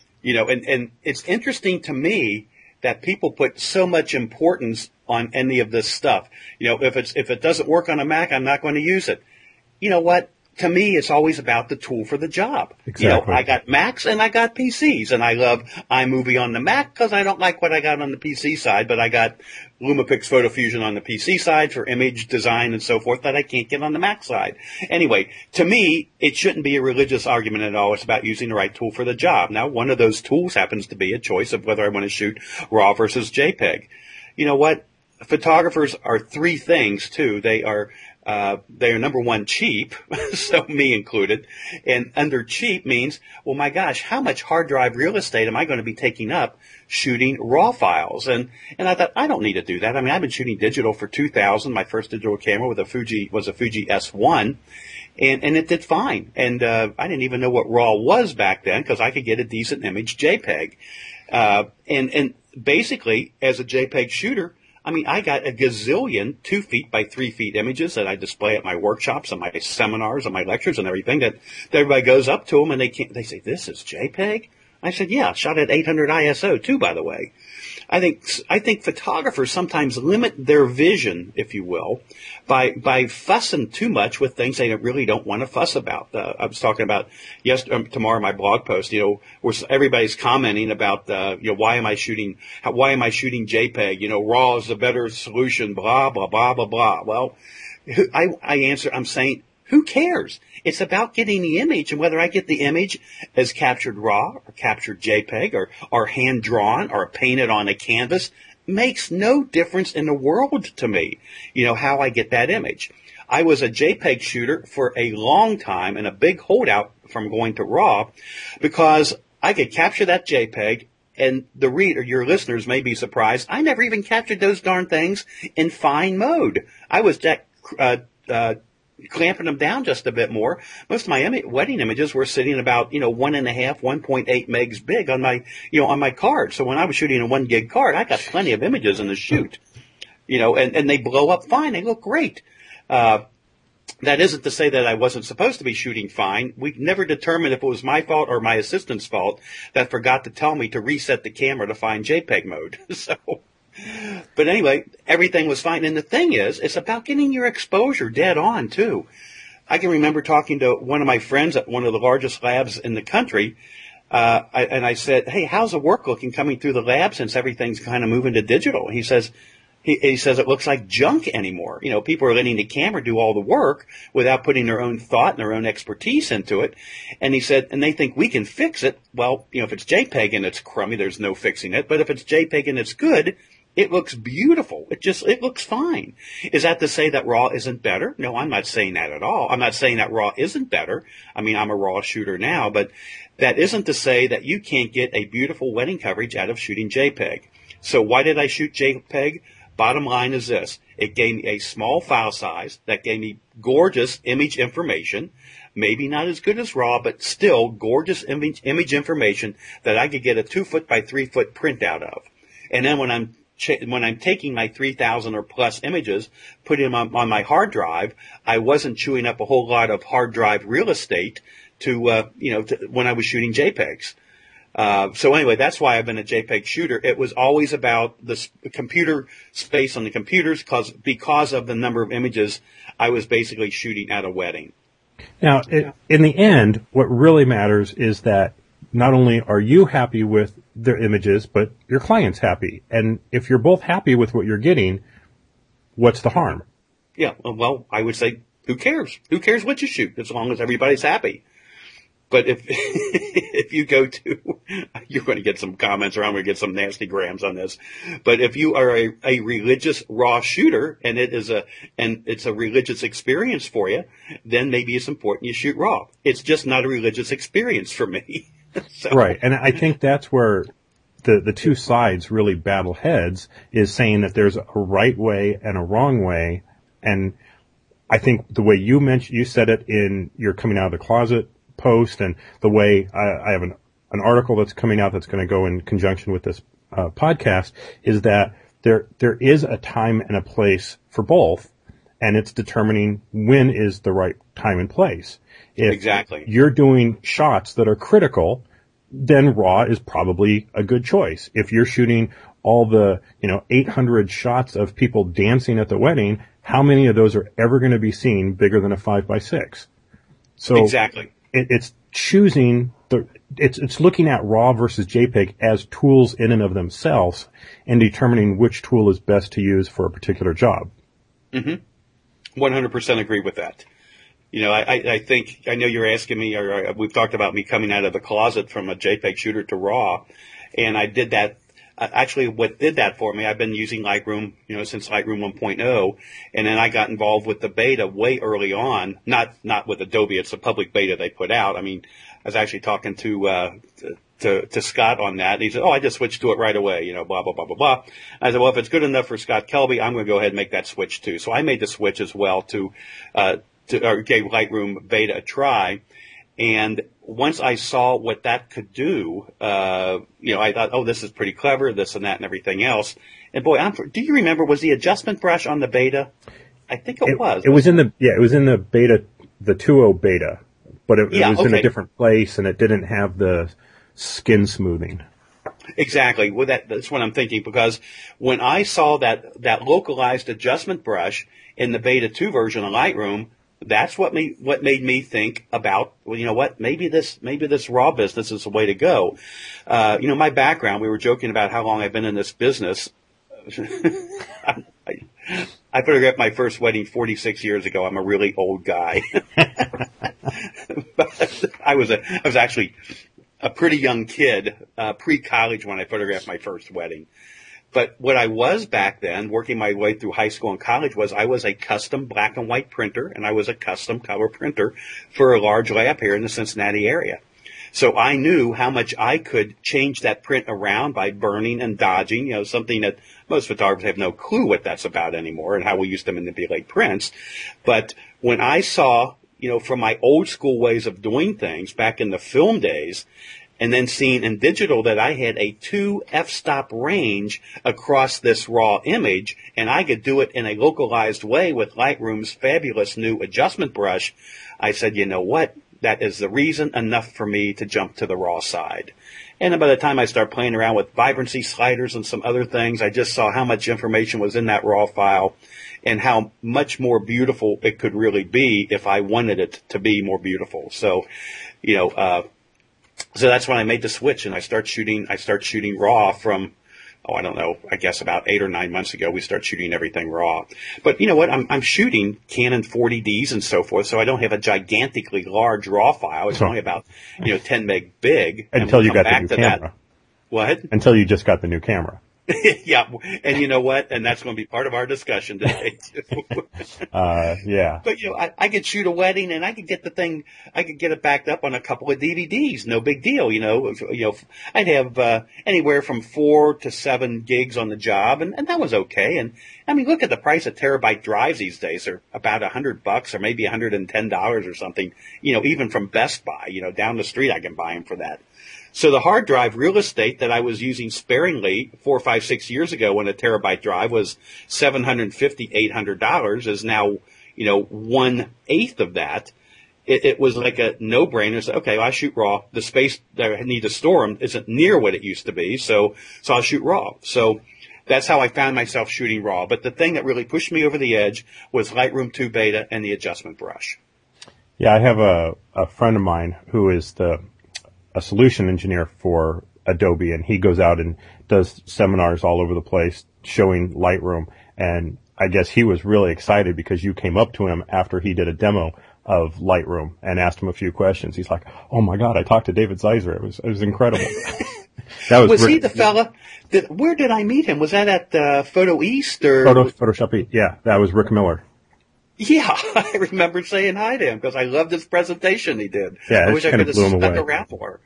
C: And it's interesting to me that people put so much importance on any of this stuff. If it doesn't work on a Mac, I'm not going to use it. You know what? To me, it's always about the tool for the job.
A: Exactly.
C: I got Macs and I got PCs, and I love iMovie on the Mac because I don't like what I got on the PC side, but I got Lumapix Photo Fusion on the PC side for image design and so forth that I can't get on the Mac side. Anyway, to me, it shouldn't be a religious argument at all. It's about using the right tool for the job. Now, one of those tools happens to be a choice of whether I want to shoot RAW versus JPEG. You know what? Photographers are three things, too. They are number one, cheap, so me included. And under cheap means, well, my gosh, how much hard drive real estate am I going to be taking up shooting RAW files? And I thought, I don't need to do that. I mean, I've been shooting digital for 2000. My first digital camera was a Fuji S1, and it did fine. And I didn't even know what RAW was back then because I could get a decent image JPEG. And basically, as a JPEG shooter, I mean, I got a gazillion 2 feet by 3 feet images that I display at my workshops and my seminars and my lectures and everything that everybody goes up to them and they say, this is JPEG? I said, yeah, shot at 800 ISO too, by the way. I think photographers sometimes limit their vision, if you will, by fussing too much with things they really don't want to fuss about. I was talking about tomorrow in my blog post, where everybody's commenting about, why am I shooting JPEG? RAW is the better solution, blah, blah, blah, blah, blah. Well, I answer, I'm saying, who cares? It's about getting the image, and whether I get the image as captured RAW or captured JPEG or hand-drawn or painted on a canvas makes no difference in the world to me, how I get that image. I was a JPEG shooter for a long time and a big holdout from going to RAW because I could capture that JPEG, and the reader, your listeners may be surprised, I never even captured those darn things in fine mode. I was clamping them down just a bit more. Most of my wedding images were sitting about, 1.5, 1.8 megs big on my, on my card. So when I was shooting a 1 gig card, I got plenty of images in the shoot, and they blow up fine. They look great. That isn't to say that I wasn't supposed to be shooting fine. We never determined if it was my fault or my assistant's fault that forgot to tell me to reset the camera to find JPEG mode. But anyway, everything was fine. And the thing is, it's about getting your exposure dead on, too. I can remember talking to one of my friends at one of the largest labs in the country, and I said, hey, how's the work looking coming through the lab since everything's kind of moving to digital? And he says it looks like junk anymore. People are letting the camera do all the work without putting their own thought and their own expertise into it. And he said, and they think we can fix it. Well, if it's JPEG and it's crummy, there's no fixing it. But if it's JPEG and it's good, It looks beautiful. It looks fine. Is that to say that RAW isn't better? No, I'm not saying that at all. I'm not saying that RAW isn't better. I mean, I'm a RAW shooter now, but that isn't to say that you can't get a beautiful wedding coverage out of shooting JPEG. So why did I shoot JPEG? Bottom line is this. It gave me a small file size that gave me gorgeous image information. Maybe not as good as RAW, but still gorgeous image information that I could get a 2-foot by 3-foot print out of. And then when I'm taking my 3,000 or plus images, putting them on my hard drive, I wasn't chewing up a whole lot of hard drive real estate when I was shooting JPEGs. So anyway, that's why I've been a JPEG shooter. It was always about the computer space on the computers because of the number of images I was basically shooting at a wedding.
A: Now, in the end, what really matters is that not only are you happy with their images, but your client's happy. And if you're both happy with what you're getting, what's the harm?
C: Yeah, well, I would say, who cares? Who cares what you shoot as long as everybody's happy? But if you go to, you're going to get some comments or I'm going to get some nasty grams on this. But if you are a religious RAW shooter and it's a religious experience for you, then maybe it's important you shoot RAW. It's just not a religious experience for me. So.
A: Right. And I think that's where the two sides really battle heads, is saying that there's a right way and a wrong way. And I think the way you said it in your coming out of the closet post, and the way I have an article that's coming out that's going to go in conjunction with this podcast, is that there is a time and a place for both, and it's determining when is the right time and place. If
C: exactly.
A: You're doing shots that are critical, then RAW is probably a good choice. If you're shooting all the 800 shots of people dancing at the wedding, how many of those are ever going to be seen bigger than a 5x6? So
C: exactly.
A: It's choosing it's looking at RAW versus JPEG as tools in and of themselves and determining which tool is best to use for a particular job.
C: 100% agree with that. I think, I know you're asking me, or we've talked about me coming out of the closet from a JPEG shooter to RAW, and I did that. Actually, what did that for me, I've been using Lightroom, since Lightroom 1.0, and then I got involved with the beta way early on, not with Adobe, it's a public beta they put out. I mean, I was actually talking to Scott on that, and he said, I just switched to it right away, blah, blah, blah, blah, blah. I said, well, if it's good enough for Scott Kelby, I'm going to go ahead and make that switch too. So I made the switch as well or gave Lightroom beta a try. And once I saw what that could do, I thought, this is pretty clever, this and that and everything else. And boy, do you remember, was the adjustment brush on the beta? I think it was.
A: It was in the beta, the 2.0 beta, but it was in a different place and it didn't have the skin smoothing.
C: Exactly. Well, that's what I'm thinking, because when I saw that localized adjustment brush in the beta 2 version of Lightroom, that's what made me think about, maybe this RAW business is the way to go. My background, we were joking about how long I've been in this business. I photographed my first wedding 46 years ago. I'm a really old guy. But I was actually a pretty young kid, pre-college when I photographed my first wedding. But what I was back then, working my way through high school and college, was I was a custom black and white printer, and I was a custom color printer for a large lab here in the Cincinnati area. So I knew how much I could change that print around by burning and dodging, something that most photographers have no clue what that's about anymore and how we used to manipulate prints. But when I saw, from my old school ways of doing things back in the film days, and then seeing in digital that I had a 2 f-stop range across this RAW image, and I could do it in a localized way with Lightroom's fabulous new adjustment brush, I said, you know what? That is the reason enough for me to jump to the RAW side. And then by the time I start playing around with vibrancy sliders and some other things, I just saw how much information was in that RAW file and how much more beautiful it could really be if I wanted it to be more beautiful. So, so that's when I made the switch, and I start shooting RAW from, I don't know, I guess about 8 or 9 months ago, we start shooting everything RAW. But you know what? I'm shooting Canon 40Ds and so forth, so I don't have a gigantically large RAW file. It's only about, 10 meg big.
A: Until you got the new camera.
C: What?
A: Until you just got the new camera.
C: Yeah, and you know what? And that's going to be part of our discussion today too.
A: Yeah.
C: But I could shoot a wedding, and I could get it backed up on a couple of DVDs. No big deal, I'd have anywhere from 4 to 7 gigs on the job, and that was okay. And I mean, look at the price of terabyte drives these days. They're about $100 or maybe $110 or something. Even from Best Buy, down the street, I can buy them for that. So the hard drive real estate that I was using sparingly 4, 5, 6 years ago when a terabyte drive was $750, $800 is now, 1/8 of that. It was like a no-brainer. So, okay, well, I shoot RAW. The space that I need to store them isn't near what it used to be, so I'll shoot RAW. So that's how I found myself shooting RAW. But the thing that really pushed me over the edge was Lightroom 2 Beta and the adjustment brush.
A: Yeah, I have a friend of mine who is a solution engineer for Adobe, and he goes out and does seminars all over the place showing Lightroom. And I guess he was really excited because you came up to him after he did a demo of Lightroom and asked him a few questions. He's like, "Oh my God, I talked to David Zeiser. It was incredible." That
C: was he the fella? Where did I meet him? Was that at Photo East or
A: Photoshop East? Yeah, that was Rick Miller.
C: Yeah, I remember saying hi to him because I loved his presentation he did.
A: Yeah,
C: I wish I could have stuck around for.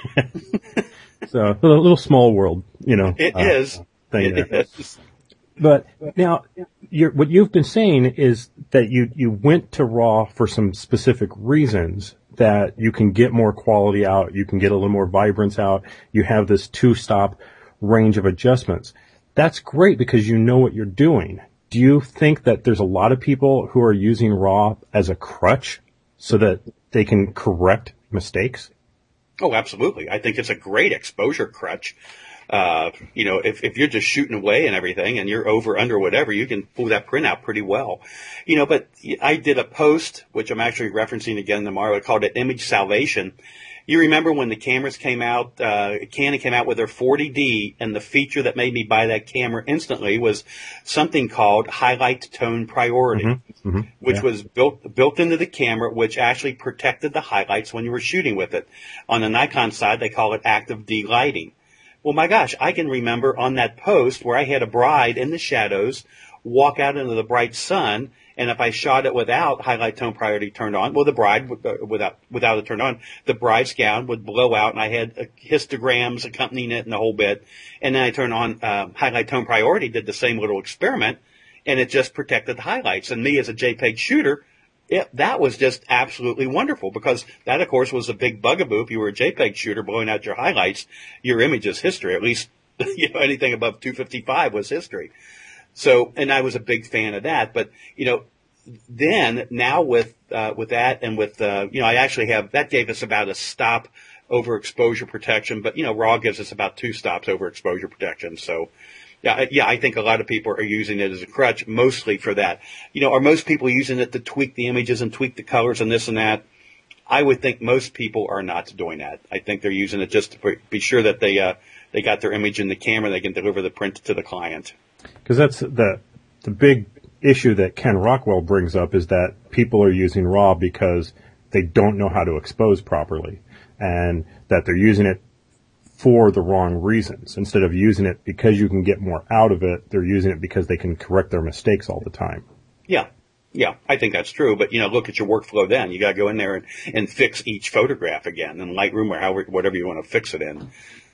A: So a little small world,
C: It is.
A: Thing
C: it
A: there.
C: is.
A: But now, what you've been saying is that you went to RAW for some specific reasons, that you can get more quality out, you can get a little more vibrance out, you have this 2-stop range of adjustments. That's great because you know what you're doing. Do you think that there's a lot of people who are using RAW as a crutch so that they can correct mistakes?
C: Oh, absolutely. I think it's a great exposure crutch. If you're just shooting away and everything and you're over, under, whatever, you can pull that print out pretty well. But I did a post, which I'm actually referencing again tomorrow. I called it Image Salvation. You remember when the cameras came out, Canon came out with their 40D, and the feature that made me buy that camera instantly was something called highlight tone priority, which was built into the camera, which actually protected the highlights when you were shooting with it. On the Nikon side, they call it active delighting. Well, my gosh, I can remember on that post where I had a bride in the shadows walk out into the bright sun, and if I shot it without highlight tone priority turned on, well, the bride, without it turned on, the bride's gown would blow out, and I had histograms accompanying it and the whole bit. And then I turned on highlight tone priority, did the same little experiment, and it just protected the highlights. And me as a JPEG shooter, that was just absolutely wonderful, because that, of course, was a big bugaboo. If you were a JPEG shooter blowing out your highlights, your image is history. At least, anything above 255 was history. So, and I was a big fan of that. But, then now with that and with, I actually have, that gave us about a stop over exposure protection, but, RAW gives us about 2 stops over exposure protection. So, yeah, I think a lot of people are using it as a crutch, mostly for that. Are most people using it to tweak the images and tweak the colors and this and that? I would think most people are not doing that. I think they're using it just to be sure that they got their image in the camera, they can deliver the print to the client.
A: Because that's the big issue that Ken Rockwell brings up, is that people are using RAW because they don't know how to expose properly, and that they're using it for the wrong reasons. Instead of using it because you can get more out of it, they're using it because they can correct their mistakes all the time.
C: Yeah, I think that's true. But, look at your workflow then. You got to go in there and fix each photograph again in Lightroom or whatever you want to fix it in.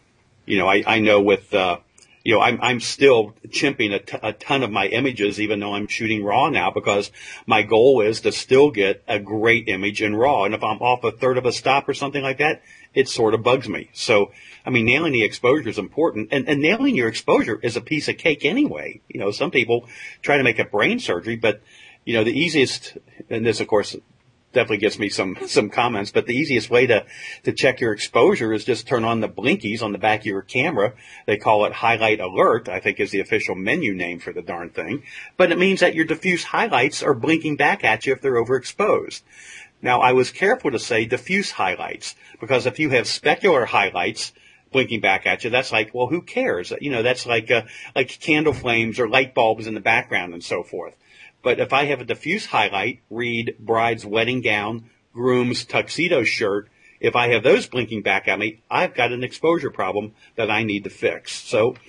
C: I know with, I'm still chimping a ton of my images, even though I'm shooting RAW now, because my goal is to still get a great image in RAW. And if I'm off a third of a stop or something like that, it sort of bugs me. So, nailing the exposure is important, and nailing your exposure is a piece of cake anyway. Some people try to make a brain surgery, but, the easiest, and this, of course, definitely gets me some comments, but the easiest way to check your exposure is just turn on the blinkies on the back of your camera. They call it highlight alert, I think is the official menu name for the darn thing. But it means that your diffuse highlights are blinking back at you if they're overexposed. Now, I was careful to say diffuse highlights, because if you have specular highlights blinking back at you, that's like, well, who cares? That's like candle flames or light bulbs in the background and so forth. But if I have a diffuse highlight, read bride's wedding gown, groom's tuxedo shirt, if I have those blinking back at me, I've got an exposure problem that I need to fix. So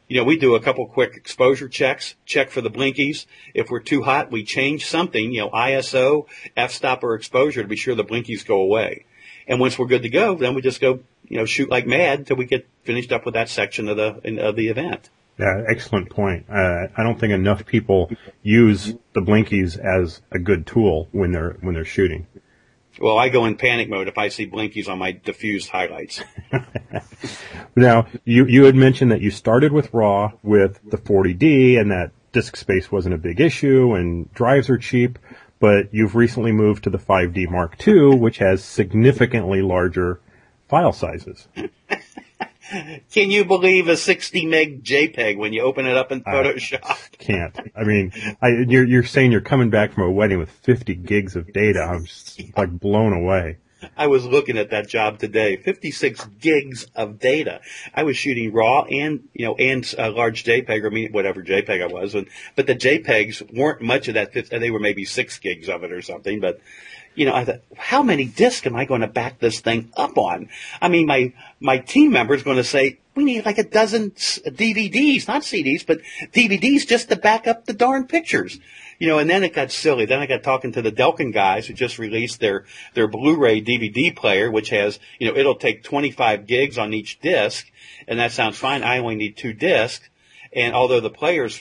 C: we do a couple quick exposure checks, check for the blinkies. If we're too hot, we change something, ISO, f-stop, or exposure to be sure the blinkies go away. And once we're good to go, then we just go, shoot like mad till we get finished up with that section of the event.
A: Yeah, excellent point. I don't think enough people use the blinkies as a good tool when they're shooting.
C: Well, I go in panic mode if I see blinkies on my diffused highlights.
A: Now, you had mentioned that you started with RAW with the 40D and that disk space wasn't a big issue and drives are cheap, but you've recently moved to the 5D Mark II, which has significantly larger file sizes.
C: Can you believe a 60 meg JPEG when you open it up in Photoshop?
A: Can't. I mean, you're saying you're coming back from a wedding with 50 gigs of data. I'm just like blown away.
C: I was looking at that job today. 56 gigs of data. I was shooting RAW and a large JPEG, or whatever JPEG I was. But the JPEGs weren't much of that. They were maybe 6 gigs of it or something. But, I thought, how many discs am I going to back this thing up on? I mean, my team member is going to say, we need like a dozen DVDs, not CDs, but DVDs just to back up the darn pictures. And then it got silly. Then I got talking to the Delkin guys who just released their Blu-ray DVD player, which has, it'll take 25 gigs on each disc, and that sounds fine. I only need 2 discs. And although the burner's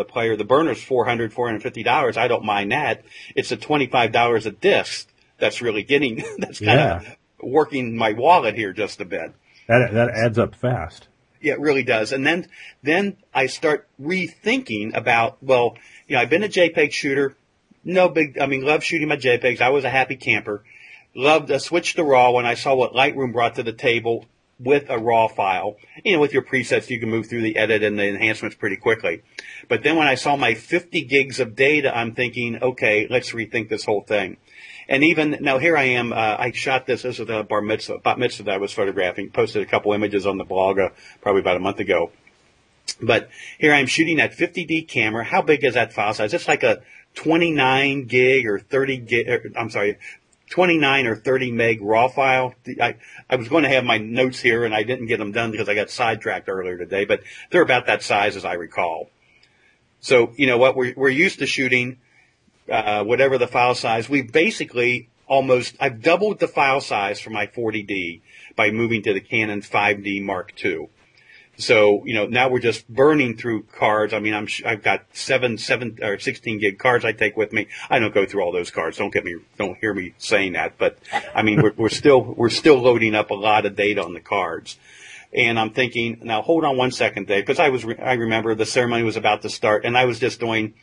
C: $450, I don't mind that. It's the $25 a disc that's really that's kind of working my wallet here just a bit.
A: That adds up fast.
C: Yeah, it really does. And then I start rethinking about, I've been a JPEG shooter. Love shooting my JPEGs. I was a happy camper. Switched to RAW when I saw what Lightroom brought to the table with a RAW file. With your presets, you can move through the edit and the enhancements pretty quickly. But then when I saw my 50 gigs of data, I'm thinking, okay, let's rethink this whole thing. And even now, here I am. I shot this. This was a bat mitzvah that I was photographing. Posted a couple images on the blog probably about a month ago. But here I am shooting that 50D camera. How big is that file size? It's like a 29 gig or 30 gig. 29 or 30 meg RAW file. I was going to have my notes here, and I didn't get them done because I got sidetracked earlier today. But they're about that size as I recall. So what we're used to shooting. Whatever the file size, we basically I've doubled the file size for my 40D by moving to the Canon 5D Mark II. So, now we're just burning through cards. I mean, I've got 7 or 16 gig cards I take with me. I don't go through all those cards. Don't hear me saying that, but I mean, we're still loading up a lot of data on the cards. And I'm thinking, now hold on one second, Dave, because I remember the ceremony was about to start and I was just doing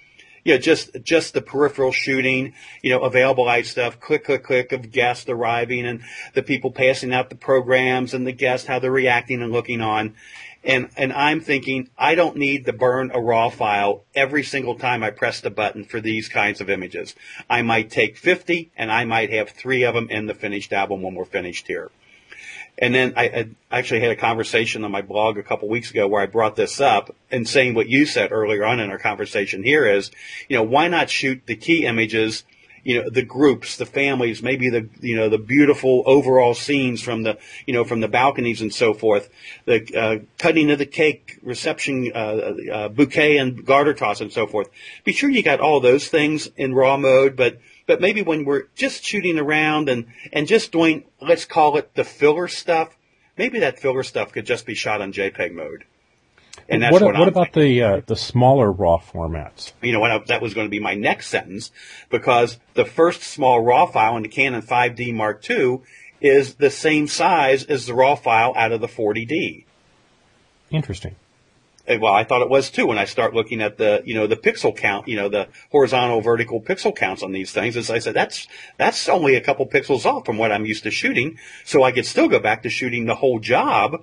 C: just the peripheral shooting, available light stuff, click of guests arriving and the people passing out the programs and the guests, how they're reacting and looking on. And I'm thinking, I don't need to burn a RAW file every single time I press the button for these kinds of images. I might take 50 and I might have 3 of them in the finished album when we're finished here. And then I actually had a conversation on my blog a couple weeks ago where I brought this up and saying what you said earlier on in our conversation here is, why not shoot the key images, the groups, the families, maybe the beautiful overall scenes from the balconies and so forth, the cutting of the cake, reception, bouquet and garter toss and so forth. Be sure you got all those things in RAW mode, but maybe when we're just shooting around and just doing, let's call it the filler stuff, maybe that filler stuff could just be shot on JPEG mode. And that's what
A: about the smaller RAW formats?
C: That was going to be my next sentence, because the first small RAW file in the Canon 5D Mark II is the same size as the RAW file out of the 40D.
A: Interesting.
C: Well, I thought it was too when I start looking at the pixel count, the horizontal, vertical pixel counts on these things. As I said, that's only a couple pixels off from what I'm used to shooting. So I could still go back to shooting the whole job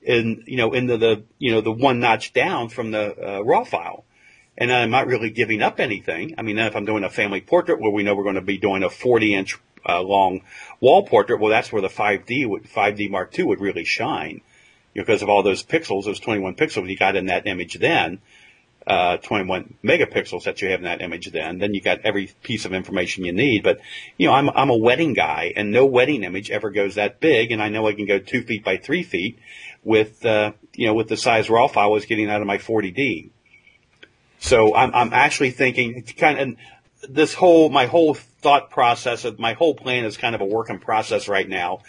C: into the one notch down from the RAW file. And I'm not really giving up anything. I mean, if I'm doing a family portrait where we know we're going to be doing a 40-inch long wall portrait, well, that's where the 5D Mark II would really shine. Because of all those pixels, those 21 pixels you got in that image then. 21 megapixels that you have in that image. Then you got every piece of information you need. But I'm a wedding guy, and no wedding image ever goes that big. And I know I can go 2 feet by 3 feet with with the size RAW file I was getting out of my 40D. So I'm actually thinking my whole thought process of my whole plan is kind of a work in process right now.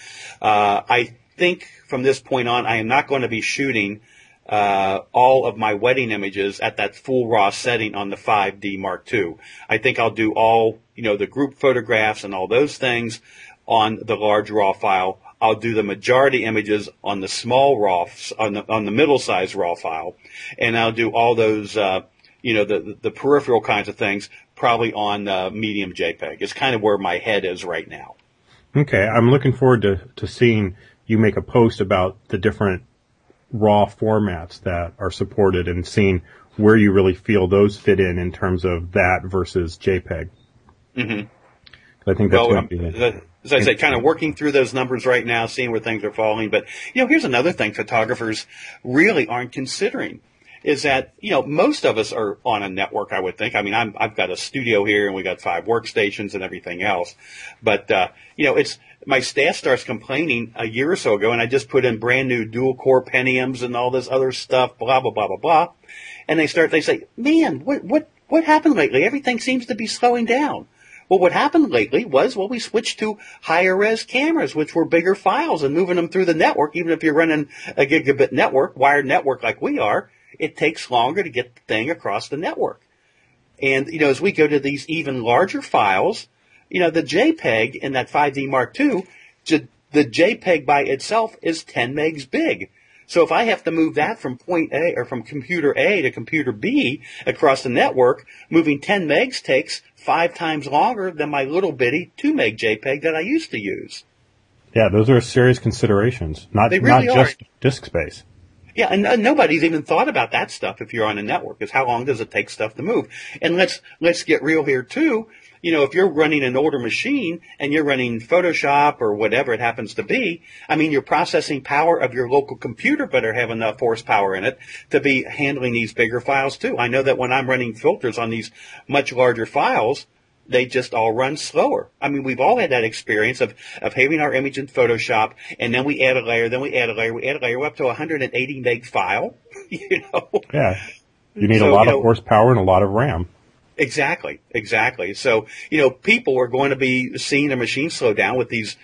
C: I think from this point on, I am not going to be shooting all of my wedding images at that full RAW setting on the 5D Mark II. I think I'll do all, the group photographs and all those things on the large RAW file. I'll do the majority images on the small RAW, on the middle size RAW file, and I'll do all those, the peripheral kinds of things probably on medium JPEG. It's kind of where my head is right now.
A: Okay, I'm looking forward to seeing you make a post about the different RAW formats that are supported and seeing where you really feel those fit in terms of that versus JPEG. Mm-hmm. I think that's going to be
C: as I say, kind of working through those numbers right now, seeing where things are falling. But, here's another thing photographers really aren't considering is that, most of us are on a network, I would think. I mean, I've got a studio here and we got 5 workstations and everything else. But, my staff starts complaining a year or so ago, and I just put in brand new dual core Pentiums and all this other stuff, blah, blah, blah, blah, blah. And they say, man, what happened lately? Everything seems to be slowing down. Well, what happened lately was, we switched to higher res cameras, which were bigger files, and moving them through the network. Even if you're running a gigabit network, wired network like we are, it takes longer to get the thing across the network. And, as we go to these even larger files, the JPEG in that 5D Mark II, the JPEG by itself is 10 megs big. So if I have to move that from point A or from computer A to computer B across the network, moving 10 megs takes 5 times longer than my little bitty 2 meg JPEG that I used to use.
A: Yeah, those are serious considerations, not just disk space.
C: Yeah, and nobody's even thought about that stuff if you're on a network, is how long does it take stuff to move? And let's get real here too. If you're running an older machine and you're running Photoshop or whatever it happens to be, your processing power of your local computer better have enough horsepower in it to be handling these bigger files too. I know that when I'm running filters on these much larger files, they just all run slower. We've all had that experience of having our image in Photoshop, and then we add a layer, we're up to a 180 meg file,
A: Yeah. You need a lot of horsepower and a lot of RAM.
C: Exactly. So, people are going to be seeing a machine slow down with these,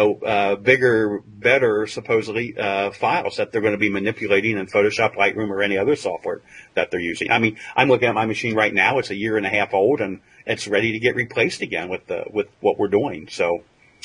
C: bigger, better, supposedly, files that they're going to be manipulating in Photoshop, Lightroom, or any other software that they're using. I'm looking at my machine right now. It's a year and a half old, and it's ready to get replaced again with what we're doing. So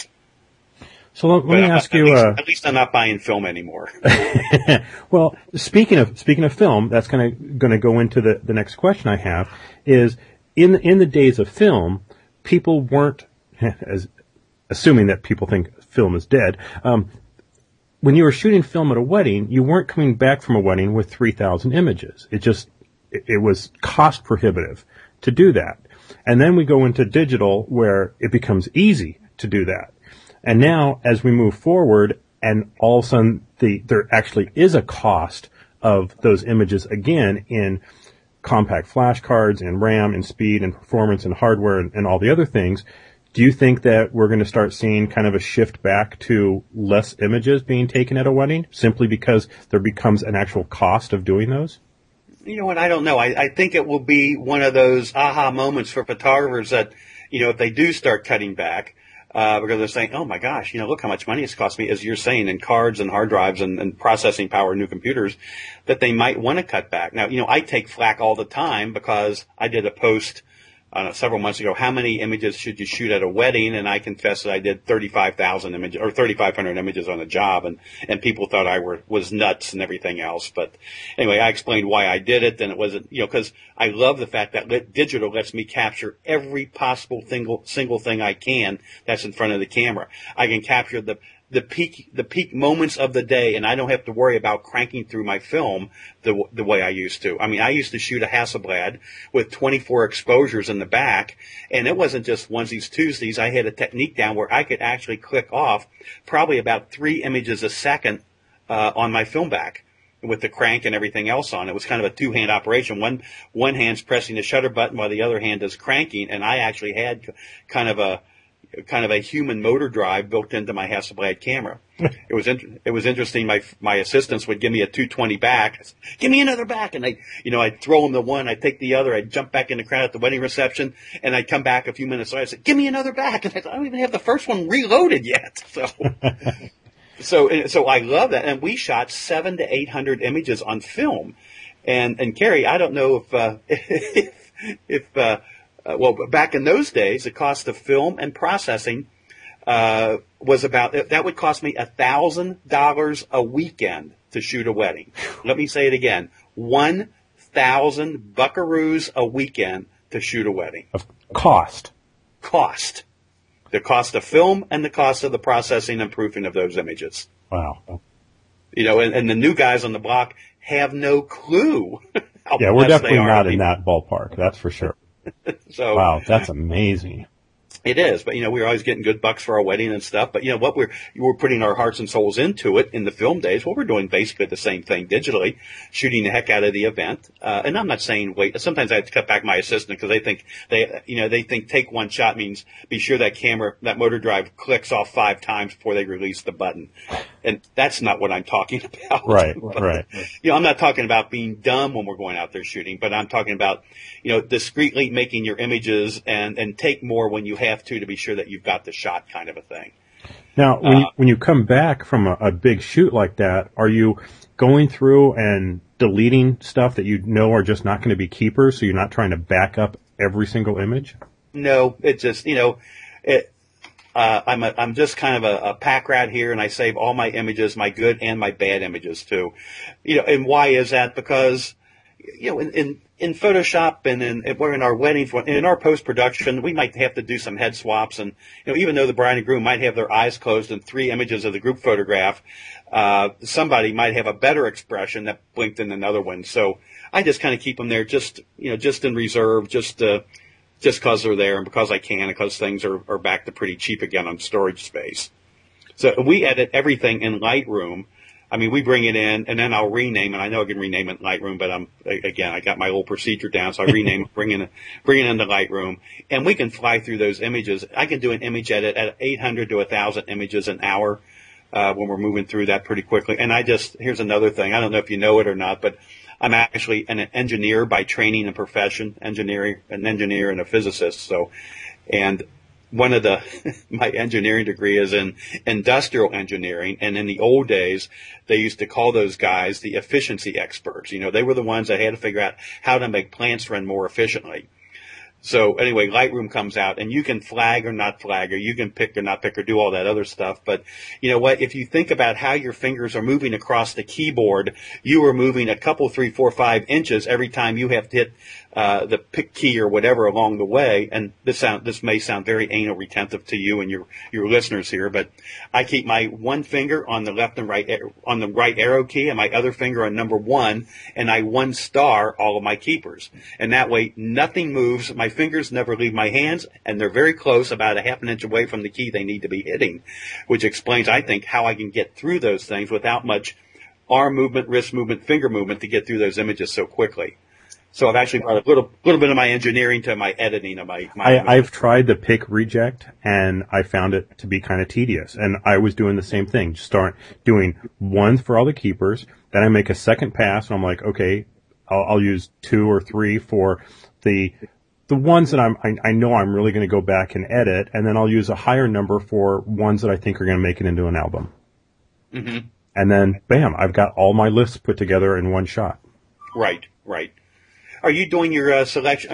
A: let me ask you.
C: At least I'm not buying film anymore.
A: Well, speaking of film, that's going to go into the next question I have is in the days of film, people weren't assuming that people think film is dead. When you were shooting film at a wedding, you weren't coming back from a wedding with 3,000 images. It was cost prohibitive to do that. And then we go into digital where it becomes easy to do that. And now, as we move forward, and all of a sudden there actually is a cost of those images again in compact flash cards and RAM and speed and performance and hardware and all the other things, do you think that we're going to start seeing kind of a shift back to less images being taken at a wedding simply because there becomes an actual cost of doing those?
C: You know what? I don't know. I think it will be one of those aha moments for photographers that, if they do start cutting back, because they're saying, oh my gosh, look how much money it's cost me, as you're saying, in cards and hard drives and processing power in new computers, that they might want to cut back. Now, I take flack all the time because I did a post several months ago, how many images should you shoot at a wedding? And I confess that I did 35,000 images or 3,500 images on a job, and people thought I was nuts and everything else. But anyway, I explained why I did it, and it wasn't, because I love the fact that digital lets me capture every possible single thing I can that's in front of the camera. I can capture the peak moments of the day, and I don't have to worry about cranking through my film the way I used to. I used to shoot a Hasselblad with 24 exposures in the back, and it wasn't just onesies, Tuesdays. I had a technique down where I could actually click off probably about 3 images a second on my film back. with the crank and everything else on. It was kind of a two-hand operation. One hand's pressing the shutter button while the other hand is cranking, and I actually had kind of a human motor drive built into my Hasselblad camera. It was interesting. My assistants would give me a 220 back. Give me another back. And I'd throw them the one, I'd take the other, I'd jump back in the crowd at the wedding reception, and I'd come back a few minutes later. I said, give me another back. And I don't even have the first one reloaded yet. So I love that. And we shot 700 to 800 images on film. And Carrie, I don't know if well, back in those days, the cost of film and processing was that would cost me $1,000 a weekend to shoot a wedding. Let me say it again: 1,000 buckaroos a weekend to shoot a wedding.
A: Of cost.
C: The cost of film and the cost of the processing and proofing of those images.
A: Wow.
C: And the new guys on the block have no clue.
A: Yeah, we're definitely not in that ballpark. That's for sure.
C: So
A: wow, that's amazing.
C: It is, but we're always getting good bucks for our wedding and stuff. But what we're putting our hearts and souls into it in the film days. Well, we're doing basically the same thing digitally, shooting the heck out of the event. And I'm not saying wait. Sometimes I have to cut back my assistant because they think take one shot means be sure that motor drive clicks off 5 times before they release the button. And that's not what I'm talking about.
A: Right,
C: but,
A: right.
C: I'm not talking about being dumb when we're going out there shooting, but I'm talking about, discreetly making your images and take more when you have to be sure that you've got the shot kind of a thing.
A: Now, when you come back from a big shoot like that, are you going through and deleting stuff that are just not going to be keepers, so you're not trying to back up every single image?
C: No, it's just, I'm just kind of a pack rat here, and I save all my images, my good and my bad images too. And why is that? Because, in Photoshop and in our weddings, in our post-production, we might have to do some head swaps. And, even though the bride and groom might have their eyes closed in 3 images of the group photograph, somebody might have a better expression that blinked in another one. So I just kind of keep them there just in reserve, just because they're there and because I can, because things are back to pretty cheap again on storage space. So we edit everything in Lightroom. I mean, we bring it in, and then I'll rename it. I know I can rename it in Lightroom, but I got my old procedure down, so I rename it, bring it into Lightroom, and we can fly through those images. I can do an image edit at 800 to 1,000 images an hour when we're moving through that pretty quickly. And here's another thing. I don't know if you know it or not, but I'm actually an engineer by training and profession, an engineer and a physicist. So, and one of my engineering degree is in industrial engineering. And in the old days, they used to call those guys the efficiency experts. They were the ones that had to figure out how to make plants run more efficiently. So anyway, Lightroom comes out, and you can flag or not flag, or you can pick or not pick, or do all that other stuff. But you know what? If you think about how your fingers are moving across the keyboard, you are moving a couple, 3, 4, 5 inches every time you have to hit the pick key or whatever along the way. And this may sound very anal retentive to you and your listeners here, but I keep my one finger on the left and right on the right arrow key, and my other finger on number 1, and I 1-star all of my keepers. And that way, nothing moves. My fingers never leave my hands, and they're very close, about a half an inch away from the key they need to be hitting, which explains, I think, how I can get through those things without much arm movement, wrist movement, finger movement to get through those images so quickly. So I've actually brought a little bit of my engineering to my editing of my
A: I've tried the pick reject, and I found it to be kind of tedious. And I was doing the same thing. Just start doing one for all the keepers. Then I make a second pass, and I'm like, okay, I'll use 2 or 3 for the ones that I know I'm really going to go back and edit, and then I'll use a higher number for ones that I think are going to make it into an album.
C: Mm-hmm.
A: And then, bam, I've got all my lists put together in one shot.
C: Right. Are you doing your selection?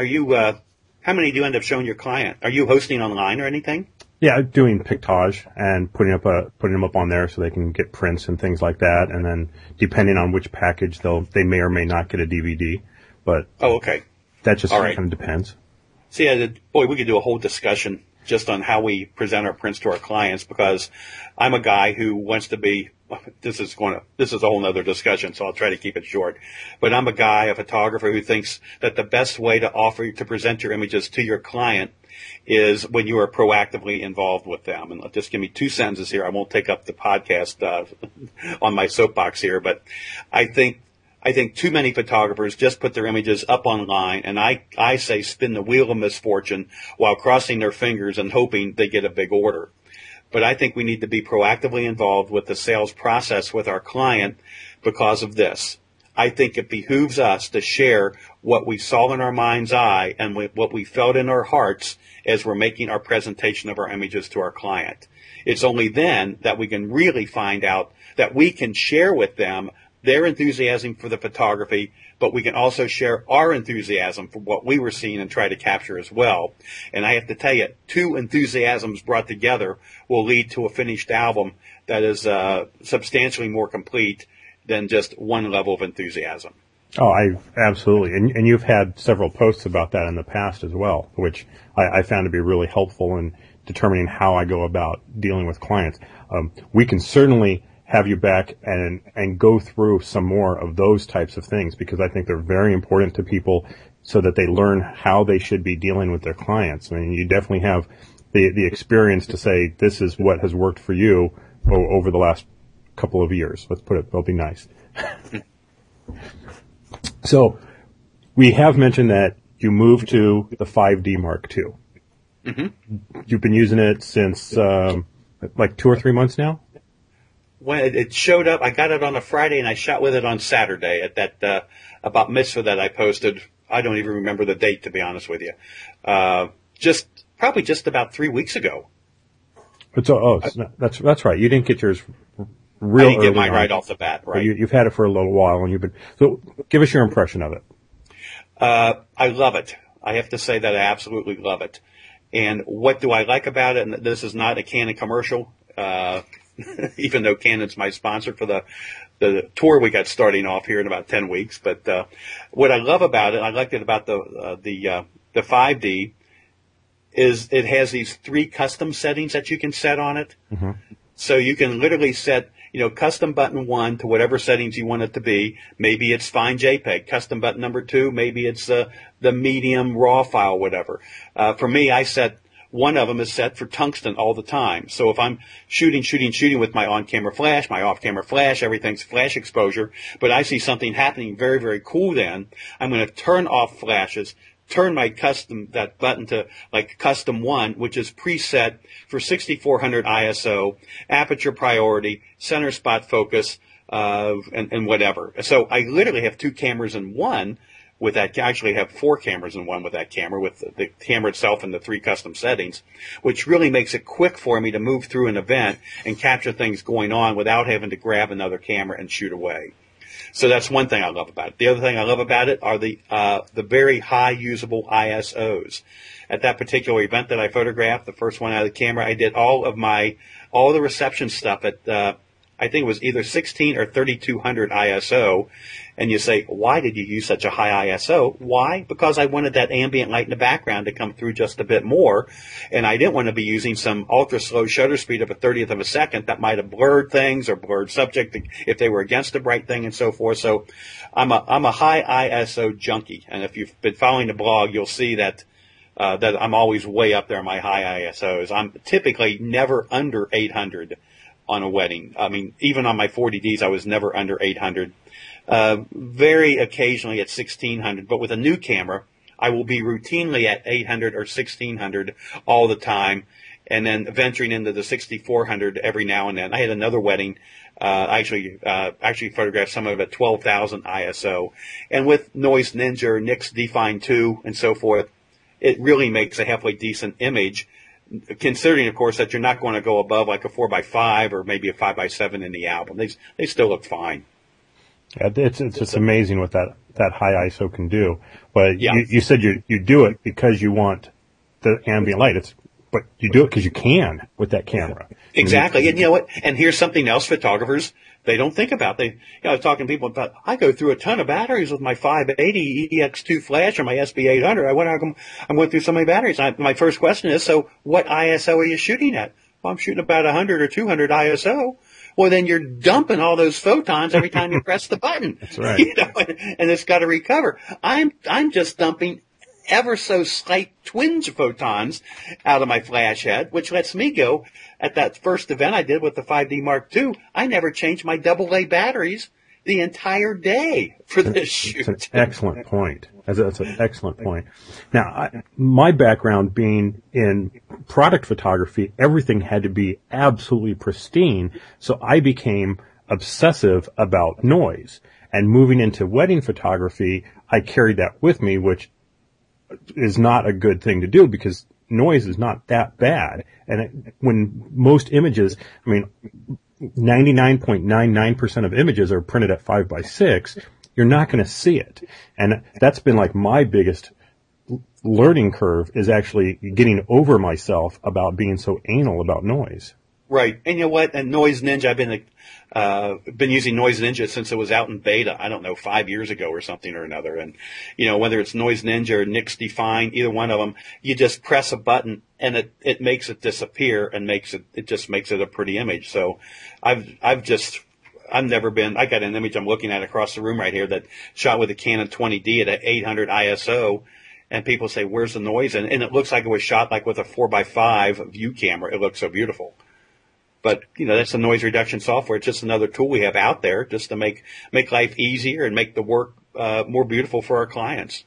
C: How many do you end up showing your client? Are you hosting online or anything?
A: Yeah, doing Pictage and putting them up on there so they can get prints and things like that. And then depending on which package, they may or may not get a DVD. But
C: okay.
A: That just kind of depends.
C: See, boy, we could do a whole discussion just on how we present our prints to our clients, because I'm a guy who wants to be, this is a whole nother discussion, so I'll try to keep it short. But I'm a photographer who thinks that the best way to present your images to your client is when you are proactively involved with them. And just give me 2 sentences here. I won't take up the podcast on my soapbox here, but I think too many photographers just put their images up online, and I say spin the wheel of misfortune while crossing their fingers and hoping they get a big order. But I think we need to be proactively involved with the sales process with our client because of this. I think it behooves us to share what we saw in our mind's eye and what we felt in our hearts as we're making our presentation of our images to our client. It's only then that we can really find out that we can share with them their enthusiasm for the photography, but we can also share our enthusiasm for what we were seeing and try to capture as well. And I have to tell you, 2 enthusiasms brought together will lead to a finished album that is substantially more complete than just one level of enthusiasm.
A: Oh, absolutely. And you've had several posts about that in the past as well, which I found to be really helpful in determining how I go about dealing with clients. We can certainly have you back and go through some more of those types of things, because I think they're very important to people so that they learn how they should be dealing with their clients. I mean, you definitely have the experience to say this is what has worked for you over the last couple of years. Let's put it, it'll be nice. So we have mentioned that you moved to the 5D Mark II. Mm-hmm. You've been using it since like 2 or 3 months now?
C: When it showed up, I got it on a Friday and I shot with it on Saturday at that about mitzvah that I posted. I don't even remember the date, to be honest with you. Probably just about 3 weeks ago. That's right. You didn't get yours real early. I didn't get mine right off the bat, right?
A: You've had it for a little while, and so give us your impression of it.
C: I love it. I have to say that I absolutely love it. And what do I like about it? And this is not a Canon commercial, even though Canon's my sponsor for the tour we got starting off here in about 10 weeks. But what I love about it, I liked it about the 5D, is it has these 3 custom settings that you can set on it. Mm-hmm. So you can literally set, custom button 1 to whatever settings you want it to be. Maybe it's fine JPEG. Custom button number 2, maybe it's the medium RAW file, whatever. For me, I set one of them is set for tungsten all the time. So if I'm shooting with my on-camera flash, my off-camera flash, everything's flash exposure, but I see something happening very, very cool, then I'm going to turn off flashes, turn my that button to like custom 1, which is preset for 6400 ISO, aperture priority, center spot focus, and whatever. So I literally have 2 cameras in one with that. I actually have 4 cameras in one with that camera, with the camera itself and the 3 custom settings, which really makes it quick for me to move through an event and capture things going on without having to grab another camera and shoot away. So that's one thing I love about it. The other thing I love about it are the very high usable ISOs. At that particular event that I photographed, the first one out of the camera, I did all the reception stuff at I think it was either 16 or 3200 ISO. And you say, why did you use such a high ISO? Why? Because I wanted that ambient light in the background to come through just a bit more. And I didn't want to be using some ultra slow shutter speed of a 30th of a second that might have blurred things or blurred subject if they were against a bright thing and so forth. So I'm a high ISO junkie. And if you've been following the blog, you'll see that I'm always way up there in my high ISOs. I'm typically never under 800 on a wedding. I mean, even on my 40Ds, I was never under 800. Very occasionally at 1600, but with a new camera, I will be routinely at 800 or 1600 all the time, and then venturing into the 6400 every now and then. I had another wedding, actually photographed some of it at 12,000 ISO, and with Noise Ninja or Nix Define 2 and so forth, it really makes a halfway decent image, considering, of course, that you're not going to go above like a 4x5 or maybe a 5x7 in the album. They still look fine.
A: Yeah, it's just amazing what that high ISO can do. But yeah. You said you do it because you want the ambient light. But you do it because you can with that camera.
C: Exactly. And you know what? And here's something else photographers they don't think about. I was talking to people about, I go through a ton of batteries with my 580 EX2 flash or my SB800. I'm going through so many batteries. My first question is, so what ISO are you shooting at? Well, I'm shooting about 100 or 200 ISO. Well, then you're dumping all those photons every time you press the button.
A: That's right.
C: And it's got to recover. I'm just dumping ever so slight twinge of photons out of my flash head, which lets me go. At that first event I did with the 5D Mark II, I never changed my AA batteries the entire day for this shoot.
A: That's an excellent point. That's an excellent point. Now, my background being in product photography, everything had to be absolutely pristine, so I became obsessive about noise. And moving into wedding photography, I carried that with me, which is not a good thing to do because noise is not that bad. And when most images, 99.99% of images are printed at 5x6, you're not going to see it. And that's been like my biggest learning curve, is actually getting over myself about being so anal about noise.
C: Right. And you know what? And Noise Ninja, I've been using Noise Ninja since it was out in beta, 5 years ago or something or another. And, whether it's Noise Ninja or Nix Define, either one of them, you just press a button and it makes it disappear and it just makes it a pretty image. So I got an image I'm looking at across the room right here that shot with a Canon 20D at 800 ISO. And people say, where's the noise? And it looks like it was shot like with a 4x5 view camera. It looks so beautiful. But, that's the noise reduction software. It's just another tool we have out there just to make life easier and make the work more beautiful for our clients.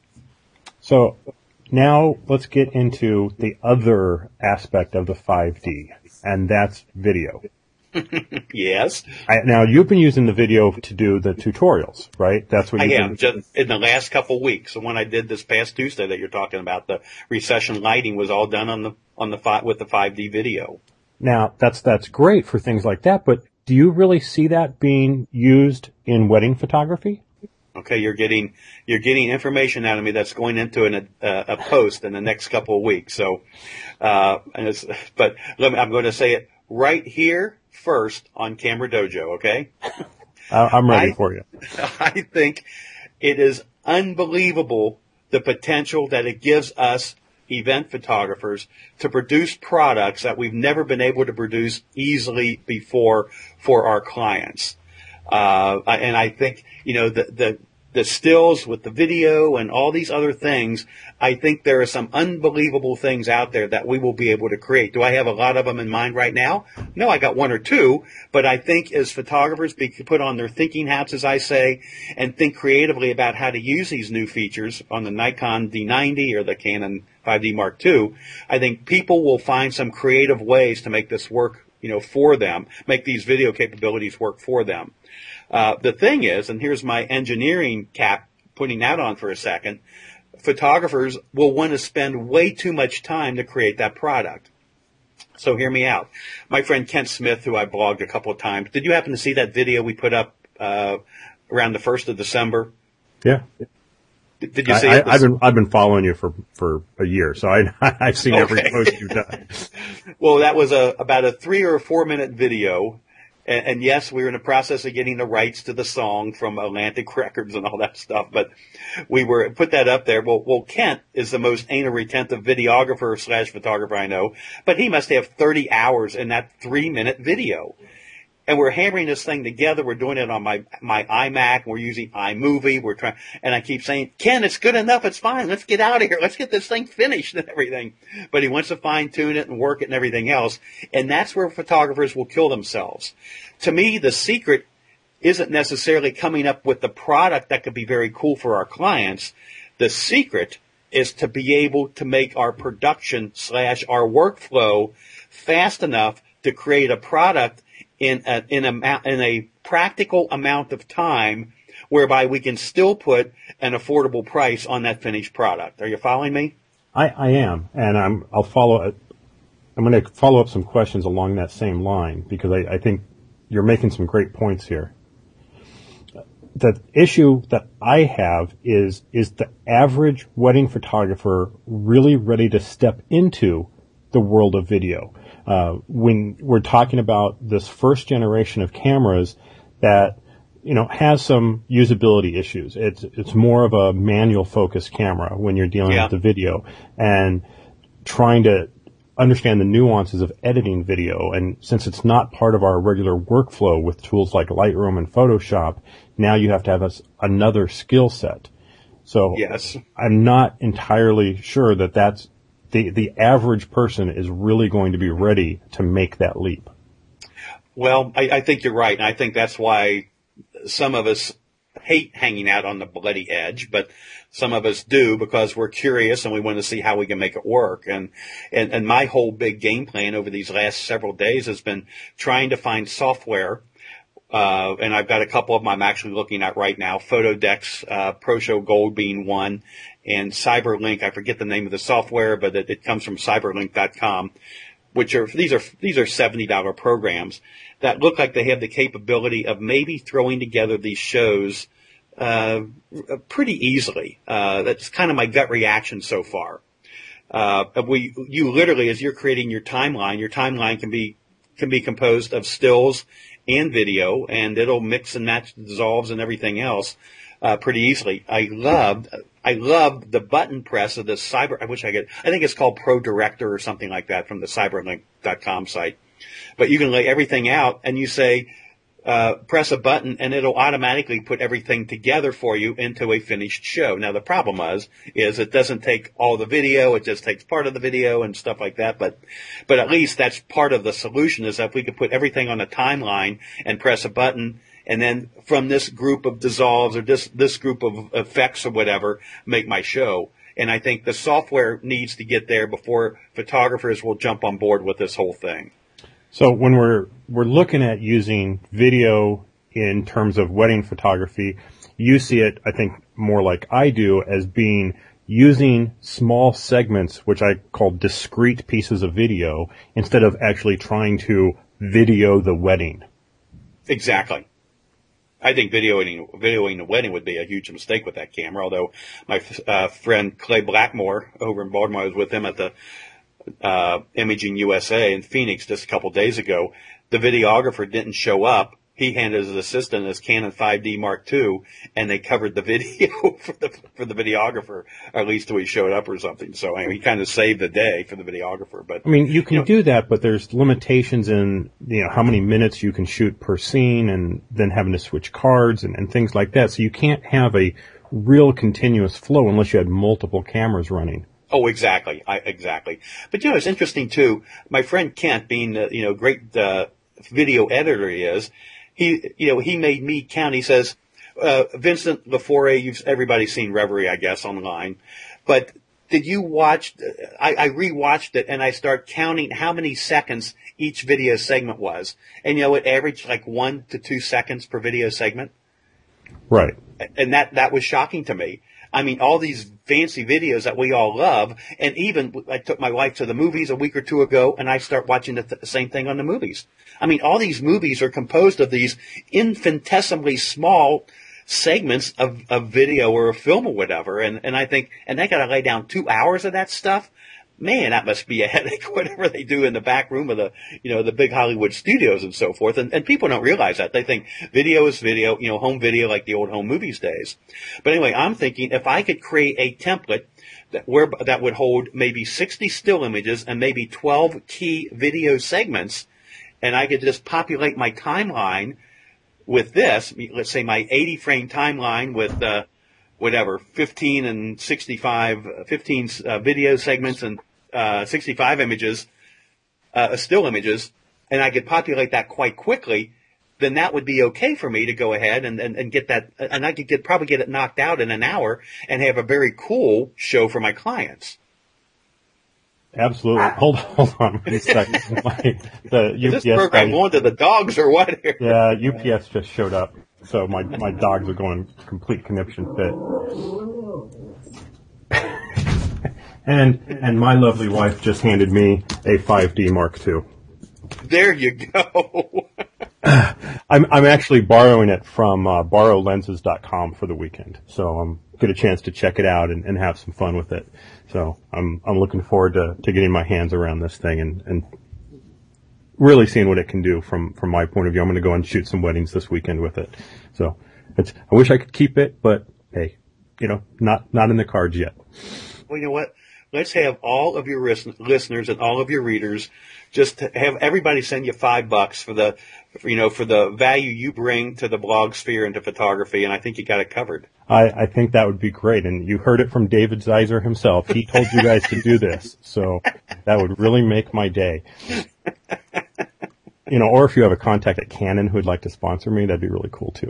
A: So now let's get into the other aspect of the 5D, and that's video.
C: Yes.
A: Now, you've been using the video to do the tutorials, right? That's what
C: I have. Just in the last couple of weeks. The one I did this past Tuesday that you're talking about, the recession lighting, was all done with the 5D video.
A: Now, that's great for things like that, but do you really see that being used in wedding photography?
C: Okay, you're getting information out of me that's going into a post in the next couple of weeks. So, I'm going to say it right here first on Camera Dojo. Okay,
A: I'm ready for you.
C: I think it is unbelievable the potential that it gives us event photographers to produce products that we've never been able to produce easily before for our clients. And I think, the stills with the video and all these other things, I think there are some unbelievable things out there that we will be able to create. Do I have a lot of them in mind right now? No, I got one or two, but I think as photographers put on their thinking hats, as I say, and think creatively about how to use these new features on the Nikon D90 or the Canon 5D Mark II, I think people will find some creative ways to make this work, for them, make these video capabilities work for them. The thing is, and here's my engineering cap putting that on for a second, photographers will want to spend way too much time to create that product. So hear me out. My friend Kent Smith, who I blogged a couple of times, did you happen to see that video we put up around the 1st of December?
A: Yeah.
C: Did you see it?
A: I've been following you for a year, so I've seen every post you've done.
C: Well, that was about a 3 or 4 minute video. And yes, we were in the process of getting the rights to the song from Atlantic Records and all that stuff, but we put that up there. Well, Kent is the most anal retentive videographer / photographer I know, but he must have 30 hours in that 3-minute video. And we're hammering this thing together. We're doing it on my iMac. We're using iMovie. And I keep saying, Ken, it's good enough. It's fine. Let's get out of here. Let's get this thing finished and everything. But he wants to fine tune it and work it and everything else. And that's where photographers will kill themselves. To me, the secret isn't necessarily coming up with the product that could be very cool for our clients. The secret is to be able to make our production / our workflow fast enough to create a product in a practical amount of time whereby we can still put an affordable price on that finished product. Are you following me?
A: I am, and I'm going to follow up some questions along that same line because I think you're making some great points here. The issue that I have is the average wedding photographer really ready to step into the world of video. When we're talking about this first generation of cameras that, has some usability issues. It's more of a manual focused camera when you're dealing with the video and trying to understand the nuances of editing video. And since it's not part of our regular workflow with tools like Lightroom and Photoshop, now you have to have another skill set. So
C: yes.
A: I'm not entirely sure that that's the average person is really going to be ready to make that leap.
C: Well, I think you're right. And I think that's why some of us hate hanging out on the bloody edge, but some of us do because we're curious and we want to see how we can make it work. And my whole big game plan over these last several days has been trying to find software. And I've got a couple of them I'm actually looking at right now. Photodex, ProShow Gold being one, and CyberLink. I forget the name of the software, but it comes from cyberlink.com, these are $70 programs that look like they have the capability of maybe throwing together these shows pretty easily. That's kind of my gut reaction so far. You literally, as you're creating your timeline can be composed of stills and video, and it'll mix and match the dissolves and everything else pretty easily. I loved the button press of this I think it's called Pro Director or something like that from the cyberlink.com site. But you can lay everything out and you say, press a button and it'll automatically put everything together for you into a finished show. Now the problem is it doesn't take all the video, it just takes part of the video and stuff like that. But at least that's part of the solution, is that if we could put everything on a timeline and press a button, and then from this group of dissolves or this group of effects or whatever, make my show. And I think the software needs to get there before photographers will jump on board with this whole thing.
A: So when we're looking at using video in terms of wedding photography, you see it, I think, more like I do, as being using small segments, which I call discrete pieces of video, instead of actually trying to video the wedding.
C: Exactly. I think videoing the wedding would be a huge mistake with that camera, although my friend Clay Blackmore over in Baltimore, I was with him at the Imaging USA in Phoenix just a couple days ago. The videographer didn't show up. He handed his assistant his Canon 5D Mark II, and they covered the video for the videographer, or at least till he showed up or something. So he kind of saved the day for the videographer. But
A: you can do that, but there's limitations in how many minutes you can shoot per scene, and then having to switch cards and things like that. So you can't have a real continuous flow unless you had multiple cameras running.
C: Oh, exactly. Exactly. But it's interesting too. My friend Kent, being the great video editor he is, he made me count. He says, Vincent Lafore, everybody's seen Reverie, I guess, online. But did you watch? I rewatched it and I start counting how many seconds each video segment was, and it averaged like 1 to 2 seconds per video segment.
A: Right.
C: And that was shocking to me. All these fancy videos that we all love, and even I took my wife to the movies a week or two ago, and I start watching the same thing on the movies. All these movies are composed of these infinitesimally small segments of video or a film or whatever, and I think, and they got to lay down 2 hours of that stuff. Man, that must be a headache, whatever they do in the back room of the big Hollywood studios and so forth. And people don't realize that. They think video is video, home video like the old home movies days. But anyway, I'm thinking if I could create a template that would hold maybe 60 still images and maybe 12 key video segments, and I could just populate my timeline with this, let's say my 80 frame timeline with, 15 and 65, 15 video segments and 65 images, still images, and I could populate that quite quickly, then that would be okay for me to go ahead and get that, and I could probably get it knocked out in an hour and have a very cool show for my clients.
A: Absolutely. Hold on one second.
C: Is this program going to the dogs or what here?
A: Yeah, UPS just showed up. So my dogs are going complete conniption fit. And my lovely wife just handed me a 5D Mark II.
C: There you go.
A: I'm actually borrowing it from borrowlenses.com for the weekend, so I'm get a chance to check it out and have some fun with it. So I'm looking forward to getting my hands around this thing and really seeing what it can do from my point of view. I'm going to go and shoot some weddings this weekend with it. So I wish I could keep it, but hey, not in the cards yet.
C: Well, you know what? Let's have all of your listeners and all of your readers just to have everybody send you $5 for the value you bring to the blog sphere and to photography, and I think you got it covered.
A: I think that would be great, and you heard it from David Zeiser himself. He told you guys to do this, so that would really make my day. Or if you have a contact at Canon who would like to sponsor me, that'd be really cool too.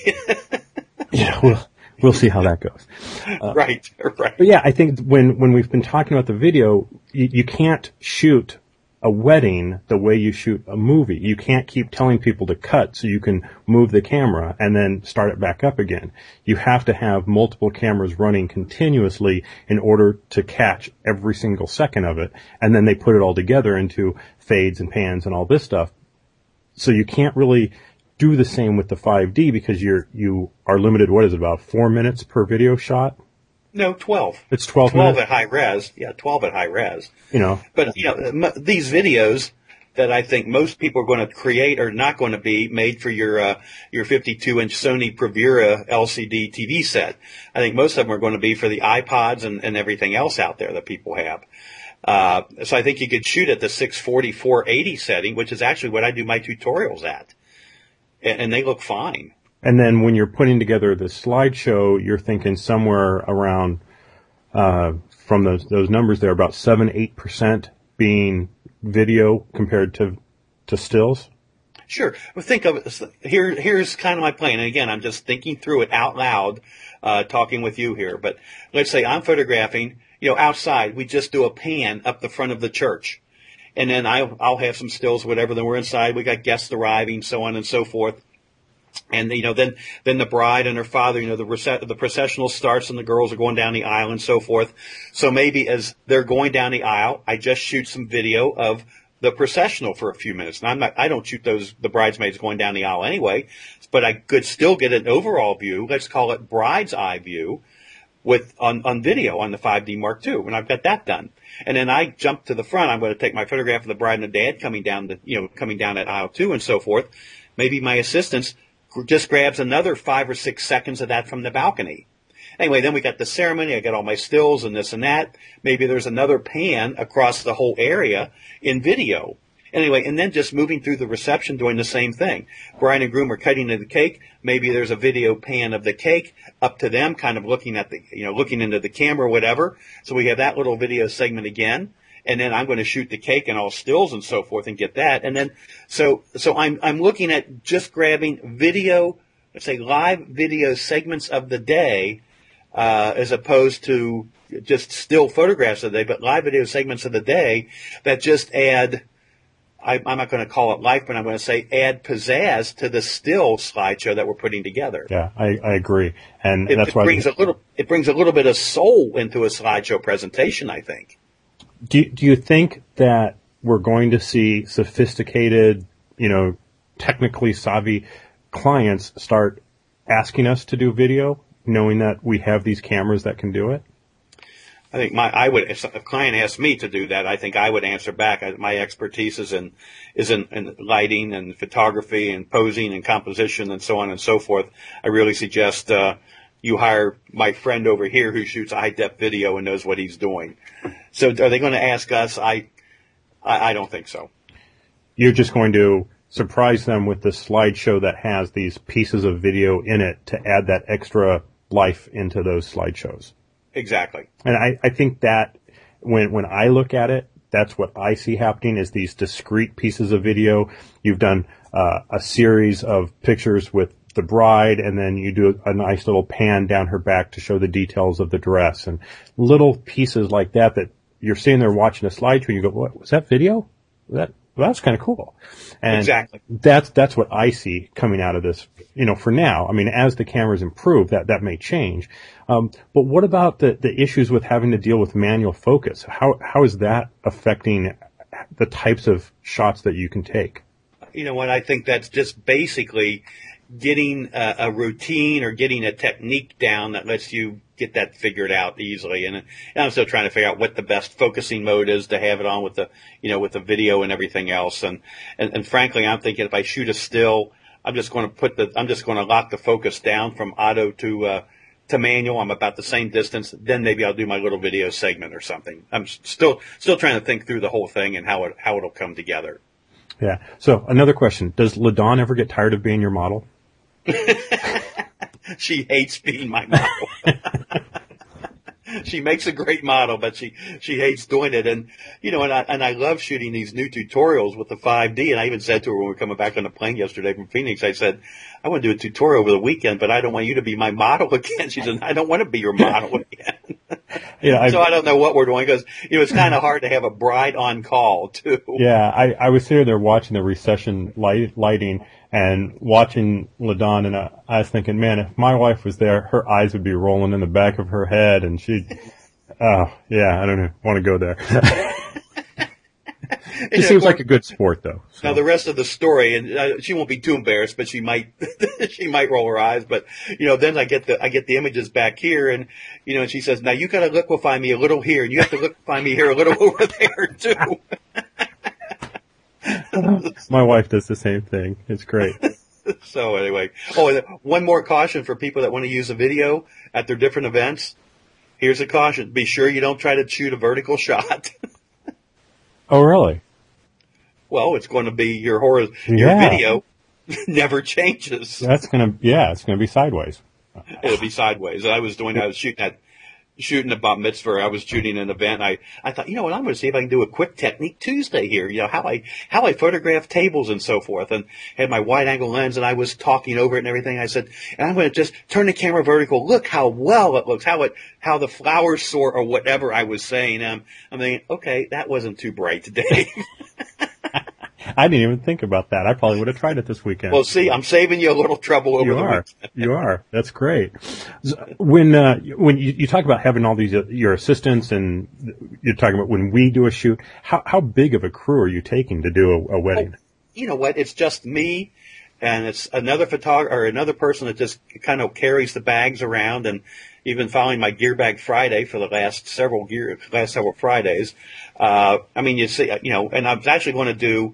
A: But we'll see how that goes.
C: Right.
A: But yeah, I think when we've been talking about the video, you can't shoot a wedding the way you shoot a movie. You can't keep telling people to cut so you can move the camera and then start it back up again. You have to have multiple cameras running continuously in order to catch every single second of it, and then they put it all together into fades and pans and all this stuff. So you can't really do the same with the 5D because you are limited, what is it, about 4 minutes per video shot?
C: No, 12.
A: It's 12
C: minutes? 12
A: minutes?
C: at high res. Yeah, 12 at high res. But,
A: But,
C: these videos that I think most people are going to create are not going to be made for your 52-inch Sony Bravura LCD TV set. I think most of them are going to be for the iPods and everything else out there that people have. So I think you could shoot at the 640, 480 setting, which is actually what I do my tutorials at. And they look fine.
A: And then when you're putting together the slideshow, you're thinking somewhere around, from those numbers there, about 7-8% being video compared to stills?
C: Sure. Well, think of it. Here's kind of my plan. And again, I'm just thinking through it out loud, talking with you here. But let's say I'm photographing, outside. We just do a pan up the front of the church. And then I'll have some stills, whatever. Then we're inside. We got guests arriving, so on and so forth. And, then the bride and her father, the processional starts and the girls are going down the aisle and so forth. So maybe as they're going down the aisle, I just shoot some video of the processional for a few minutes. And I don't shoot the bridesmaids going down the aisle anyway, but I could still get an overall view. Let's call it bride's eye view on video on the 5D Mark II. And I've got that done. And then I jump to the front. I'm going to take my photograph of the bride and the dad coming down at aisle 2 and so forth. Maybe my assistants just grabs another 5 or 6 seconds of that from the balcony. Anyway, then we got the ceremony. I got all my stills and this and that. Maybe there's another pan across the whole area in video. Anyway, and then just moving through the reception doing the same thing. Bride and groom are cutting into the cake. Maybe there's a video pan of the cake up to them, kind of looking at looking into the camera or whatever. So we have that little video segment again. And then I'm going to shoot the cake and all stills and so forth and get that. And then, so I'm looking at just grabbing video, let's say live video segments of the day, as opposed to just still photographs of the day, but live video segments of the day that just add, I'm not going to call it life, but I'm going to say add pizzazz to the still slideshow that we're putting together.
A: Yeah, I agree. And that's why
C: it brings a little bit of soul into a slideshow presentation, I think.
A: Do you think that we're going to see sophisticated, technically savvy clients start asking us to do video, knowing that we have these cameras that can do it?
C: I think if a client asked me to do that, I think I would answer back. My expertise is in lighting and photography and posing and composition and so on and so forth. I really suggest, you hire my friend over here who shoots high-def video and knows what he's doing. So are they going to ask us? I don't think so.
A: You're just going to surprise them with the slideshow that has these pieces of video in it to add that extra life into those slideshows.
C: Exactly.
A: And I think that when I look at it, that's what I see happening is these discrete pieces of video. You've done a series of pictures with the bride, and then you do a nice little pan down her back to show the details of the dress and little pieces like that you're sitting there watching a slideshow and you go, what was that video? That's kind of cool. And
C: exactly.
A: That's what I see coming out of this, for now. I mean, as the cameras improve, that may change. But what about the issues with having to deal with manual focus? How is that affecting the types of shots that you can take?
C: You know what? I think that's just basically getting a routine or getting a technique down that lets you get that figured out easily. And I'm still trying to figure out what the best focusing mode is to have it on with the, with the video and everything else. And frankly, I'm thinking if I shoot a still, I'm just going to lock the focus down from auto to manual. I'm about the same distance. Then maybe I'll do my little video segment or something. I'm still trying to think through the whole thing and how it'll come together.
A: Yeah. So another question: does LaDawn ever get tired of being your model?
C: She hates being my model. She makes a great model, but she hates doing it. And, and I love shooting these new tutorials with the 5D. And I even said to her when we were coming back on the plane yesterday from Phoenix, I said, I want to do a tutorial over the weekend, but I don't want you to be my model again. She said, I don't want to be your model again. Yeah, so I don't know what we're doing because, it's kind of hard to have a bride on call too.
A: Yeah. I was sitting there watching the recession lighting and watching LaDawn, and I was thinking, man, if my wife was there, her eyes would be rolling in the back of her head, and I don't want to go there. It seems like a good sport, though. So.
C: Now the rest of the story, and she won't be too embarrassed, but she might roll her eyes. But then I get the images back here, and and she says, now you got to liquefy me a little here, and you have to liquefy me here a little over there too.
A: My wife does the same thing. It's great.
C: So anyway, one more caution for people that want to use a video at their different events. Here's a caution. Be sure you don't try to shoot a vertical shot.
A: Oh, really?
C: Well, it's going to be your video never changes.
A: It's going to be sideways.
C: It'll be sideways. I was shooting a bat mitzvah. I was shooting an event. I thought, I'm going to see if I can do a quick technique Tuesday here. How I photograph tables and so forth, and had my wide angle lens, and I was talking over it and everything. I said, and I'm going to just turn the camera vertical. Look how well it looks. How the flowers soar or whatever I was saying. I'm thinking, okay, that wasn't too bright today.
A: I didn't even think about that. I probably would have tried it this weekend.
C: Well, see, I'm saving you a little trouble over the weekend.
A: You are. That's great. When you talk about having all these your assistants, and you're talking about when we do a shoot, how big of a crew are you taking to do a wedding?
C: You know what? It's just me, and it's another photographer or another person that just kind of carries the bags around, and even following my Gear Bag Friday for the last several Fridays. You see, and I was actually going to do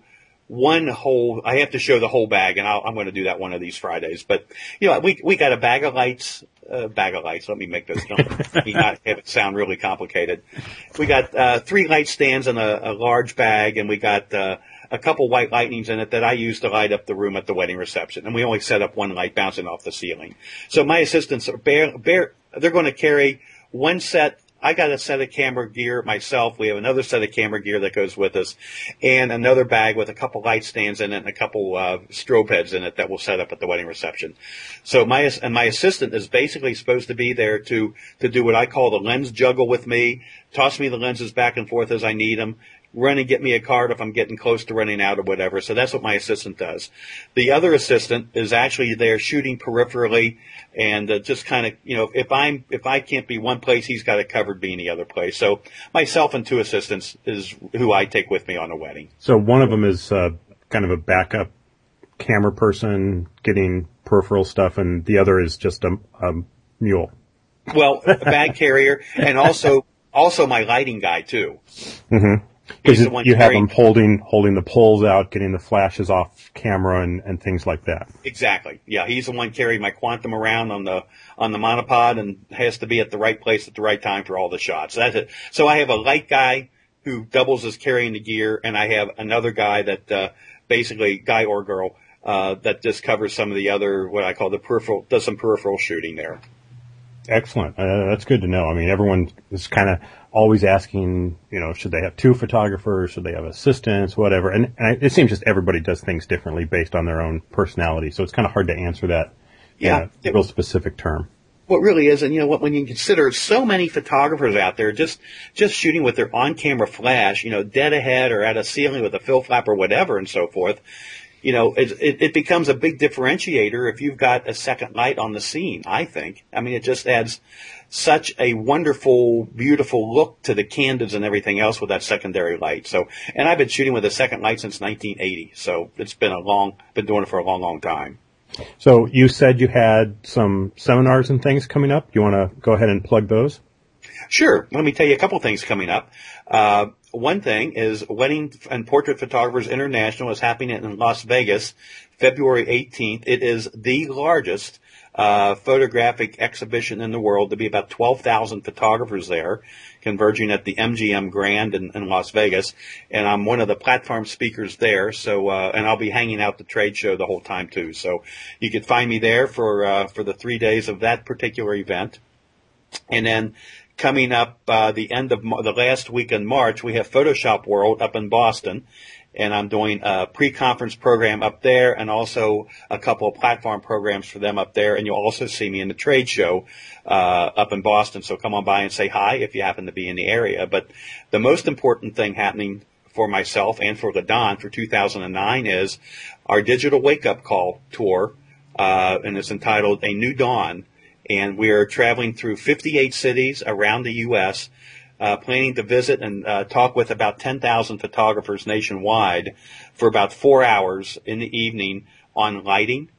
C: I have to show the whole bag, and I'm going to do that one of these Fridays. But, we got a bag of lights. Let me make those, let me not have it sound really complicated. We got 3 light stands and a large bag, and we got a couple white lightnings in it that I use to light up the room at the wedding reception. And we only set up one light bouncing off the ceiling. So my assistants are they're going to carry one set. I got a set of camera gear myself. We have another set of camera gear that goes with us, and another bag with a couple light stands in it and a couple strobe heads in it that we'll set up at the wedding reception. So my assistant is basically supposed to be there to do what I call the lens juggle with me, toss me the lenses back and forth as I need them, run and get me a card if I'm getting close to running out or whatever. So that's what my assistant does. The other assistant is actually there shooting peripherally, and just kind of, if I can't be one place, he's got it covered being the other place. So myself and 2 assistants is who I take with me on a wedding.
A: So one of them is kind of a backup camera person getting peripheral stuff, and the other is just a mule.
C: Well, a bag carrier, and also my lighting guy too.
A: Mm-hmm. Because you have them holding the poles out, getting the flashes off camera and things like that.
C: Exactly. Yeah, he's the one carrying my Quantum around on the monopod, and has to be at the right place at the right time for all the shots. That's it. So I have a light guy who doubles as carrying the gear, and I have another guy that basically guy or girl that just covers some of the other what I call the peripheral, does some peripheral shooting there.
A: Excellent. That's good to know. I mean, everyone is kind of always asking, should they have 2 photographers? Should they have assistants? Whatever. And it seems just everybody does things differently based on their own personality. So it's kind of hard to answer that in a real specific term.
C: What really is, and when you consider so many photographers out there just shooting with their on-camera flash, dead ahead or at a ceiling with a fill flap or whatever and so forth, it becomes a big differentiator if you've got a second light on the scene, I think. I mean, it just adds such a wonderful, beautiful look to the candids and everything else with that secondary light. So, and I've been shooting with a second light since 1980. So it's been been doing it for a long, long time.
A: So you said you had some seminars and things coming up. You want to go ahead and plug those?
C: Sure. Let me tell you a couple things coming up. One thing is Wedding and Portrait Photographers International is happening in Las Vegas, February 18th. It is the largest photographic exhibition in the world. There'll be about 12,000 photographers there, converging at the MGM Grand in Las Vegas. And I'm one of the platform speakers there. So, and I'll be hanging out the trade show the whole time too. So you can find me there for the 3 days of that particular event. And then coming up the end of the last week in March, we have Photoshop World up in Boston, and I'm doing a pre-conference program up there and also a couple of platform programs for them up there. And you'll also see me in the trade show up in Boston, so come on by and say hi if you happen to be in the area. But the most important thing happening for myself and for LaDon for 2009 is our Digital Wake-Up Call tour, and it's entitled A New Dawn. And we are traveling through 58 cities around the U.S., planning to visit and talk with about 10,000 photographers nationwide for about 4 hours in the evening on lighting,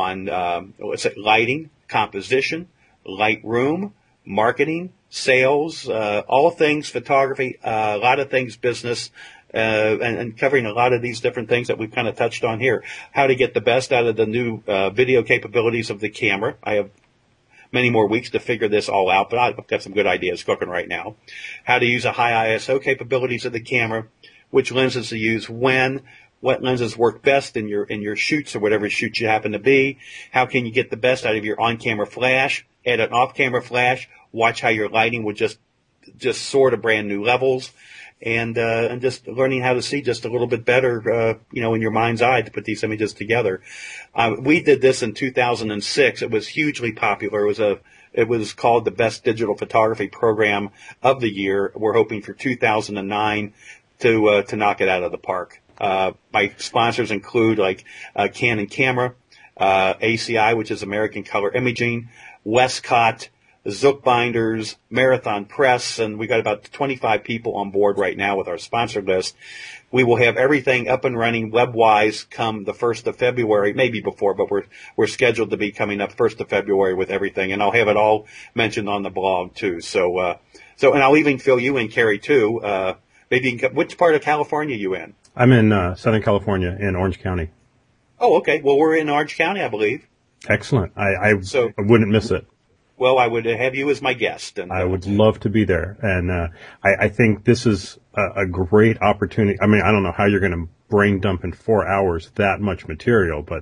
C: lighting, composition, Lightroom, marketing, sales, all things photography, a lot of things business, and covering a lot of these different things that we've kind of touched on here. How to get the best out of the new video capabilities of the camera. I have many more weeks to figure this all out, but I've got some good ideas cooking right now. How to use a high ISO capabilities of the camera, which lenses to use when, what lenses work best in your shoots or whatever shoots you happen to be. How can you get the best out of your on-camera flash, add an off-camera flash, watch how your lighting would just soar to brand new levels. And just learning how to see just a little bit better, in your mind's eye to put these images together. We did this in 2006. It was hugely popular. It was called the Best Digital Photography Program of the Year. We're hoping for 2009 to knock it out of the park. My sponsors include like Canon Camera, ACI, which is American Color Imaging, Westcott, Zook Binders, Marathon Press, and we got about 25 people on board right now with our sponsor list. We will have everything up and running web-wise come the 1st of February, maybe before, but we're scheduled to be coming up 1st of February with everything, and I'll have it all mentioned on the blog too. So and I'll even fill you in, Kerry, too. Maybe you can, which part of California are you in?
A: I'm in Southern California in Orange County.
C: Oh, okay. Well, we're in Orange County, I believe.
A: Excellent. I wouldn't miss it.
C: Well, I would have you as my guest. And
A: I would love to be there. And I think this is a great opportunity. I mean, I don't know how you're going to brain dump in 4 hours that much material, but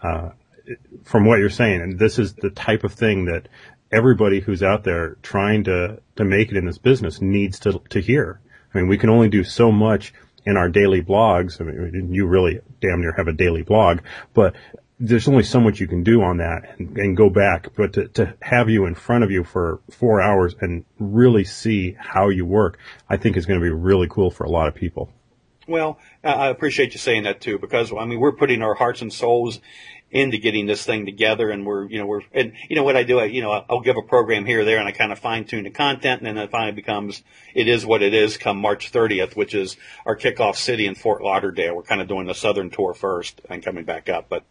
A: from what you're saying, and this is the type of thing that everybody who's out there trying to make it in this business needs to hear. I mean, we can only do so much in our daily blogs. I mean, you really damn near have a daily blog, but there's only so much you can do on that and go back, but to have you in front of you for 4 hours and really see how you work, I think is going to be really cool for a lot of people.
C: Well, I appreciate you saying that too, because I mean, we're putting our hearts and souls into getting this thing together, and and what I do, I'll give a program here or there, and I kind of fine tune the content, and then it finally becomes, it is what it is come March 30th, which is our kickoff city in Fort Lauderdale. We're kind of doing the southern tour first and coming back up, but,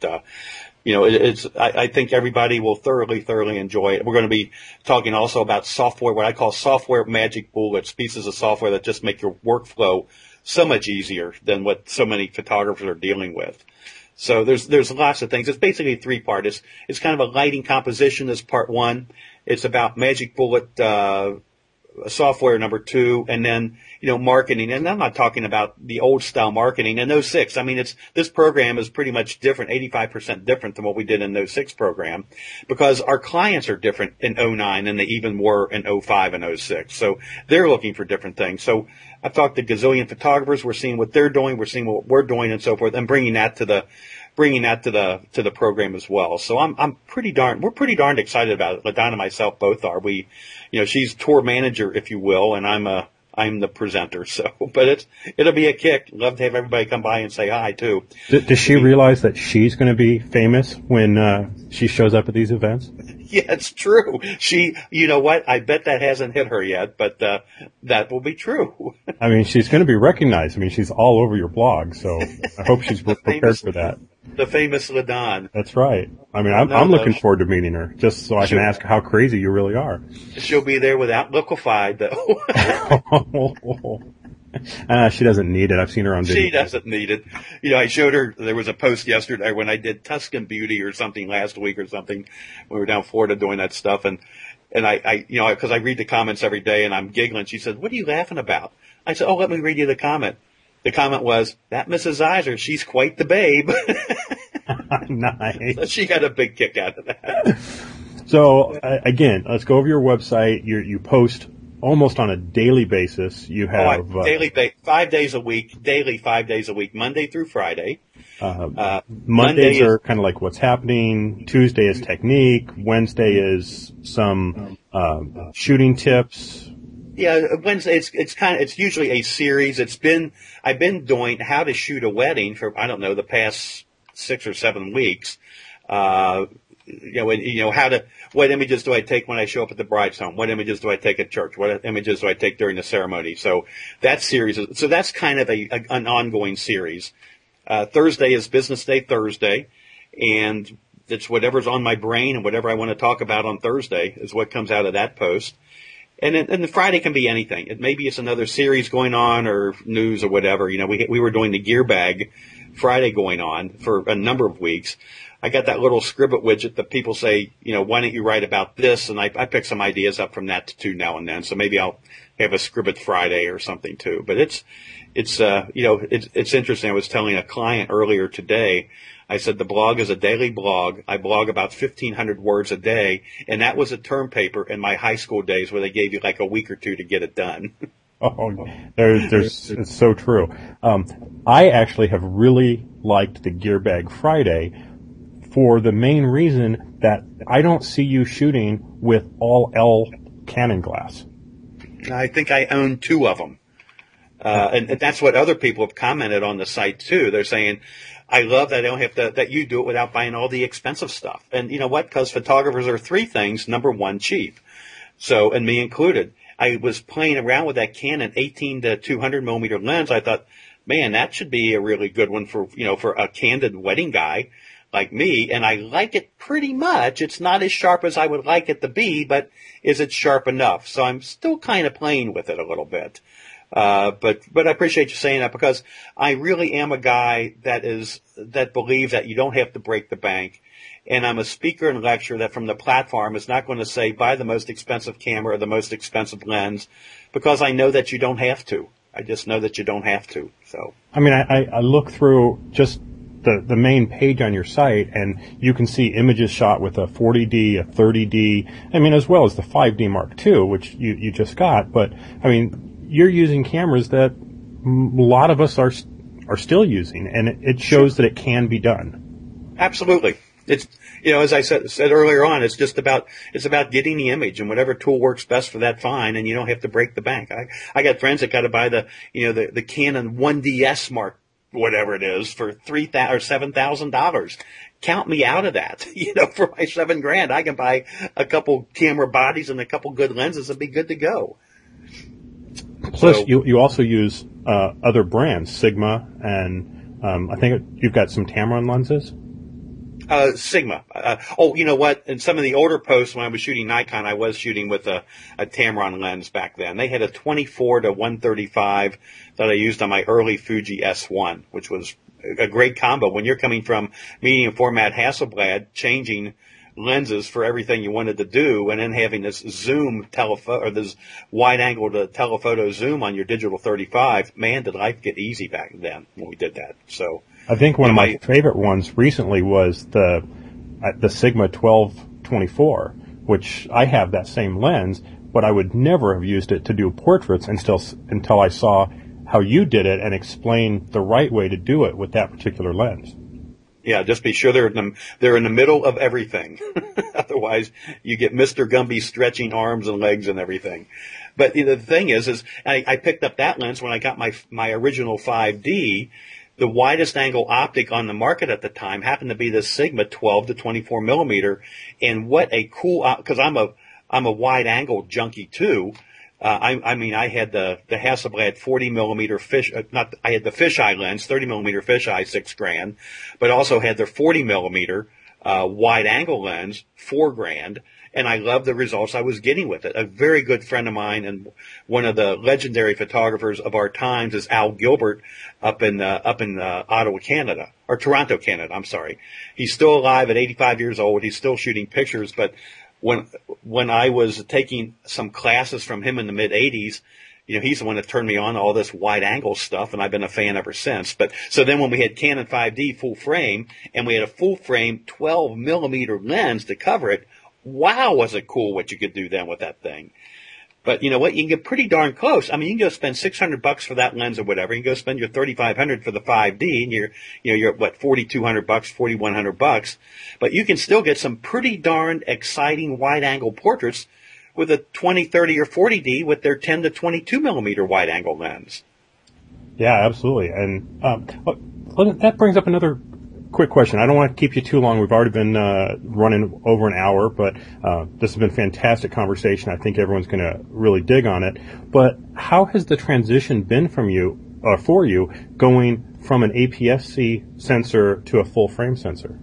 C: I think everybody will thoroughly enjoy it. We're going to be talking also about software, what I call software magic bullets, pieces of software that just make your workflow so much easier than what so many photographers are dealing with. So there's lots of things. It's basically three-part. It's kind of a lighting composition is part one. It's about Magic Bullet software number two, and then marketing. And I'm not talking about the old style marketing in 06. I mean, this program is pretty much different, 85% different than what we did in 06 program, because our clients are different in 09 than they even were in 05 and 06. So they're looking for different things. So I've talked to gazillion photographers. We're seeing what they're doing. We're seeing what we're doing and so forth, and bringing that to the program as well. So we're pretty darned excited about it. LaDon and myself both are. She's tour manager, if you will, and I'm I'm the presenter. So, but it'll be a kick. Love to have everybody come by and say hi too.
A: Does she realize that she's going to be famous when she shows up at these events?
C: Yeah, it's true. You know what? I bet that hasn't hit her yet, but that will be true.
A: I mean, she's going to be recognized. I mean, she's all over your blog, so I hope she's prepared for that.
C: The famous LaDon.
A: That's right. I mean, I'm looking forward to meeting her, just so I can ask how crazy you really are.
C: She'll be there without liquefied, though.
A: She doesn't need it. I've seen her on video.
C: She doesn't need it. You know, I showed her, there was a post yesterday when I did Tuscan Beauty or something last week or something. We were down in Florida doing that stuff. And I you know, because I read the comments every day and I'm giggling. She said, "What are you laughing about?" I said, "Oh, let me read you the comment." The comment was, "That Mrs. Iser, she's quite the babe."
A: Nice.
C: So she got a big kick out of that.
A: So again, let's go over your website. You post almost on a daily basis. You have
C: daily, 5 days a week, daily 5 days a week, Monday through Friday.
A: Mondays are kind of like what's happening. Tuesday is technique. Wednesday is some shooting tips.
C: Yeah, Wednesday it's usually a series. I've been doing how to shoot a wedding for the past 6 or 7 weeks. What images do I take when I show up at the bride's home? What images do I take at church? What images do I take during the ceremony? So that's kind of an ongoing series. Thursday is Business Day Thursday, and it's whatever's on my brain and whatever I want to talk about on Thursday is what comes out of that post. And the Friday can be anything. Maybe it's another series going on or news or whatever. You know, we were doing the gear bag Friday going on for a number of weeks. I got that little Scribit widget that people say, you know, why don't you write about this? And I pick some ideas up from that too now and then. So maybe I'll have a Scribit Friday or something too. But it's interesting. I was telling a client earlier today, I said the blog is a daily blog. I blog about 1,500 words a day. And that was a term paper in my high school days where they gave you like a week or two to get it done.
A: Oh, it's so true. I actually have really liked the Gear Bag Friday for the main reason that I don't see you shooting with all L Canon glass.
C: I think I own 2 of them. And that's what other people have commented on the site too. They're saying, I love that I don't have to, that you do it without buying all the expensive stuff. And you know what? Because photographers are 3 things. Number 1, cheap. So, and me included. I was playing around with that Canon 18 to 200 millimeter lens. I thought, man, that should be a really good one for a candid wedding guy like me. And I like it pretty much. It's not as sharp as I would like it to be, but is it sharp enough? So I'm still kind of playing with it a little bit. But I appreciate you saying that because I really am a guy that believes that you don't have to break the bank. And I'm a speaker and lecturer that from the platform is not going to say buy the most expensive camera or the most expensive lens because I know that you don't have to. I just know that you don't have to. So,
A: I mean, I look through just the main page on your site and you can see images shot with a 40D, a 30D, I mean, as well as the 5D Mark II, which you just got. But I mean, you're using cameras that a lot of us are still using, and it shows that it can be done.
C: Absolutely. It's, as I said earlier on, it's about getting the image and whatever tool works best for that, fine, and you don't have to break the bank. I got friends that got to buy the Canon 1DS Mark, whatever it is, for $3,000 or $7,000. Count me out of that. For my $7,000, I can buy a couple camera bodies and a couple good lenses and be good to go.
A: Plus, you also use other brands, Sigma, and I think you've got some Tamron lenses.
C: Sigma. You know what? In some of the older posts when I was shooting Nikon, I was shooting with a Tamron lens back then. They had a 24 to 135 that I used on my early Fuji S1, which was a great combo. When you're coming from medium format Hasselblad, changing lenses for everything you wanted to do, and then having this zoom or this wide angle to telephoto zoom on your digital 35, man, did life get easy back then when we did that. So
A: I think one of my favorite ones recently was the Sigma 1224, which I have that same lens, but I would never have used it to do portraits until I saw how you did it and explained the right way to do it with that particular lens.
C: Yeah, just be sure they're in the middle of everything. Otherwise, you get Mr. Gumby stretching arms and legs and everything. But the thing is I picked up that lens when I got my original 5D. The widest angle optic on the market at the time happened to be the Sigma 12 to 24 millimeter. And what a cool, cause I'm a wide angle junkie too. I had the Hasselblad 40 millimeter I had the fisheye lens, 30 millimeter fisheye, $6,000, but also had the 40 millimeter, wide angle lens, $4,000. And I loved the results I was getting with it. A very good friend of mine and one of the legendary photographers of our times is Al Gilbert up in Ottawa, Canada, or Toronto, Canada. I'm sorry. He's still alive at 85 years old. He's still shooting pictures. But when I was taking some classes from him in the mid 80s, he's the one that turned me on to all this wide angle stuff, and I've been a fan ever since. But so then when we had Canon 5D full frame and we had a full frame 12 millimeter lens to cover it, wow, was it cool what you could do then with that thing. But you know what? You can get pretty darn close. I mean, you can go spend $600 for that lens or whatever. You can go spend your $3,500 for the 5D, and you're what, $4,200, $4,100. But you can still get some pretty darn exciting wide angle portraits with a 20, 30, or 40D with their 10 to 22 millimeter wide angle lens.
A: Yeah, absolutely. And that brings up another quick question. I don't want to keep you too long. We've already been running over an hour, but this has been a fantastic conversation. I think everyone's going to really dig on it. But how has the transition been for you going from an APS-C sensor to a full frame sensor?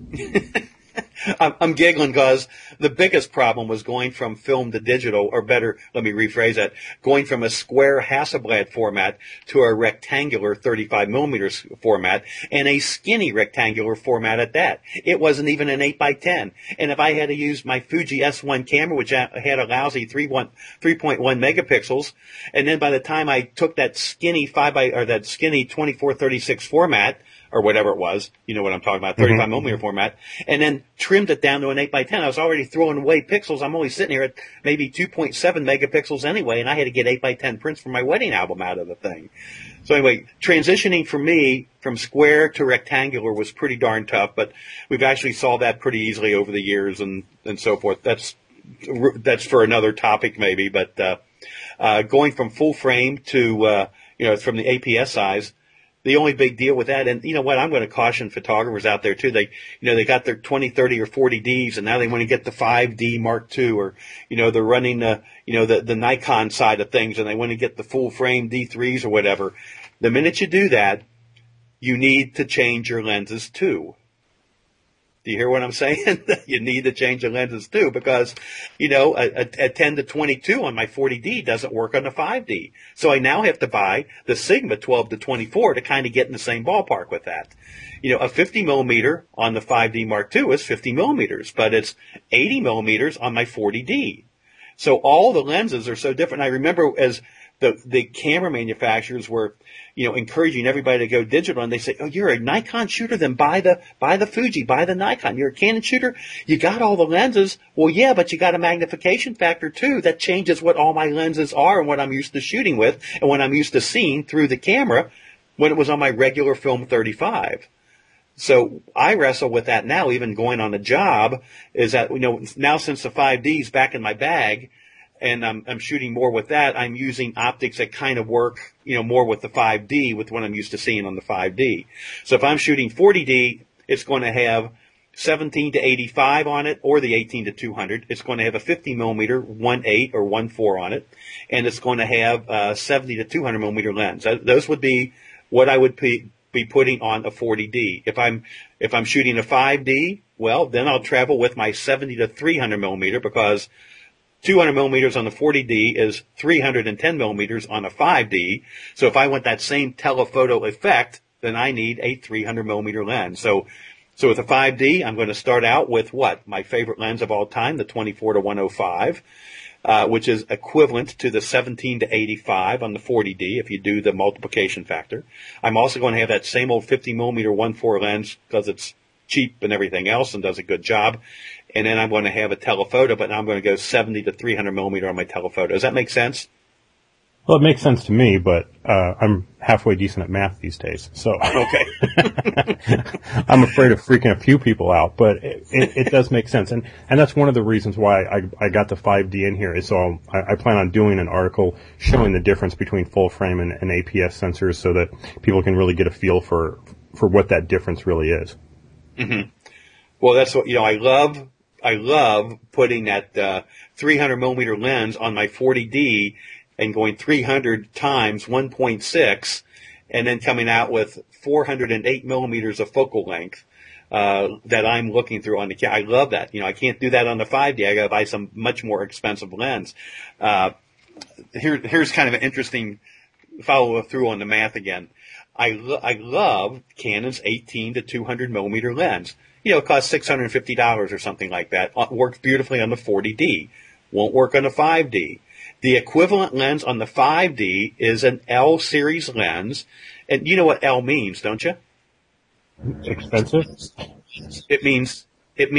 C: I'm giggling because the biggest problem was going from film to digital, or better, let me rephrase that, going from a square Hasselblad format to a rectangular 35 millimeters format, and a skinny rectangular format at that. It wasn't even an 8x10. And if I had to use my Fuji S1 camera, which had a lousy 3.1 megapixels, and then by the time I took that skinny 2436 format, or whatever it was, you know what I'm talking about, 35 millimeter format, and then trimmed it down to an 8x10. I was already throwing away pixels. I'm only sitting here at maybe 2.7 megapixels anyway, and I had to get 8x10 prints for my wedding album out of the thing. So anyway, transitioning for me from square to rectangular was pretty darn tough, but we've actually solved that pretty easily over the years and so forth. That's for another topic maybe, but going from full frame to, from the APS size, the only big deal with that, and you know what, I'm going to caution photographers out there too. They got their 20, 30, or 40 Ds, and now they want to get the 5D Mark II, or they're running the Nikon side of things, and they want to get the full frame D3s or whatever. The minute you do that, you need to change your lenses too. Do you hear what I'm saying? You need to change the lenses too, because, a 10 to 22 on my 40D doesn't work on the 5D. So I now have to buy the Sigma 12 to 24 to kind of get in the same ballpark with that. A 50 millimeter on the 5D Mark II is 50 millimeters, but it's 80 millimeters on my 40D. So all the lenses are so different. I remember as the camera manufacturers were, encouraging everybody to go digital, and they say, "Oh, you're a Nikon shooter, then buy the Fuji, buy the Nikon. You're a Canon shooter, you got all the lenses. Well, yeah, but you got a magnification factor too that changes what all my lenses are and what I'm used to shooting with and what I'm used to seeing through the camera when it was on my regular film 35." So I wrestle with that now, even going on a job, is that, now since the 5D is back in my bag, and I'm shooting more with that, I'm using optics that kind of work, more with the 5D, with what I'm used to seeing on the 5D. So if I'm shooting 40D, it's going to have 17 to 85 on it, or the 18 to 200. It's going to have a 50 millimeter 1.8 or 1.4 on it, and it's going to have a 70 to 200 millimeter lens. Those would be what I would be putting on a 40D. If I'm shooting a 5D, well, then I'll travel with my 70 to 300 millimeter, because 200 millimeters on the 40D is 310 millimeters on a 5D. So if I want that same telephoto effect, then I need a 300 millimeter lens. So with a 5D, I'm going to start out with my favorite lens of all time, the 24 to 105, which is equivalent to the 17 to 85 on the 40D if you do the multiplication factor. I'm also going to have that same old 50 millimeter 1.4 lens because it's cheap and everything else and does a good job. And then I'm going to have a telephoto, but now I'm going to go 70 to 300 millimeter on my telephoto. Does that make sense?
A: Well, it makes sense to me, but I'm halfway decent at math these days, so
C: Okay.
A: I'm afraid of freaking a few people out. But it does make sense, and that's one of the reasons why I got the 5D in here. Is so I plan on doing an article showing the difference between full frame and APS sensors, so that people can really get a feel for what that difference really is.
C: Mm-hmm. Well, that's what I love putting that 300 millimeter lens on my 40D. And going 300 times 1.6, and then coming out with 408 millimeters of focal length that I'm looking through on the camera. I love that. I can't do that on the 5D. I got to buy some much more expensive lens. Here's kind of an interesting follow through on the math again. I love Canon's 18 to 200 millimeter lens. It costs $650 or something like that. It works beautifully on the 40D. Won't work on the 5D. The equivalent lens on the 5D is an L series lens. And you know what L means, don't you?
A: Expensive?
C: It means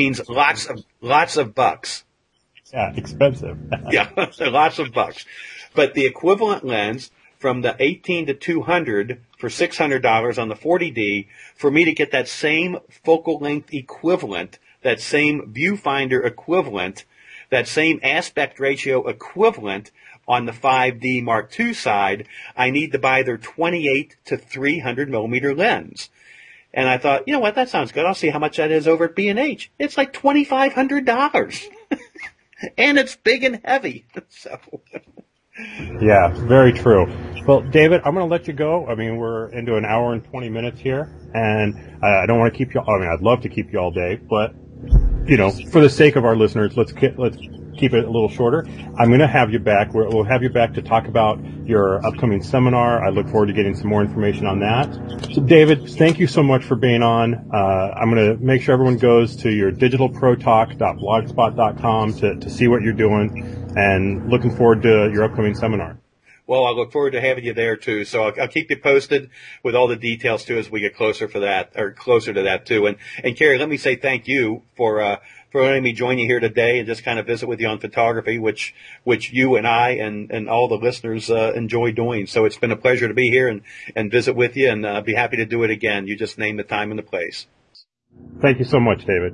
C: lots of bucks.
A: Yeah, expensive.
C: Yeah, lots of bucks. But the equivalent lens from the 18 to 200 for $600 on the 40D, for me to get that same focal length equivalent, that same viewfinder equivalent, that same aspect ratio equivalent on the 5D Mark II side, I need to buy their 28 to 300 millimeter lens. And I thought, you know what, that sounds good. I'll see how much that is over at B&H. It's like $2,500. And it's big and heavy. So.
A: Yeah, very true. Well, David, I'm going to let you go. I mean, we're into an hour and 20 minutes here, and I don't want to keep you. I mean, I'd love to keep you all day, but for the sake of our listeners, let's keep it a little shorter. I'm going to have you back. We'll have you back to talk about your upcoming seminar. I look forward to getting some more information on that. So, David, thank you so much for being on. I'm going to make sure everyone goes to your digitalprotalk.blogspot.com to see what you're doing, and looking forward to your upcoming seminar.
C: Well, I look forward to having you there too. So I'll keep you posted with all the details too as we get closer to that too. And Carrie, let me say thank you for letting me join you here today and just kind of visit with you on photography, which you and I and all the listeners enjoy doing. So it's been a pleasure to be here and visit with you, and be happy to do it again. You just name the time and the place.
A: Thank you so much, David.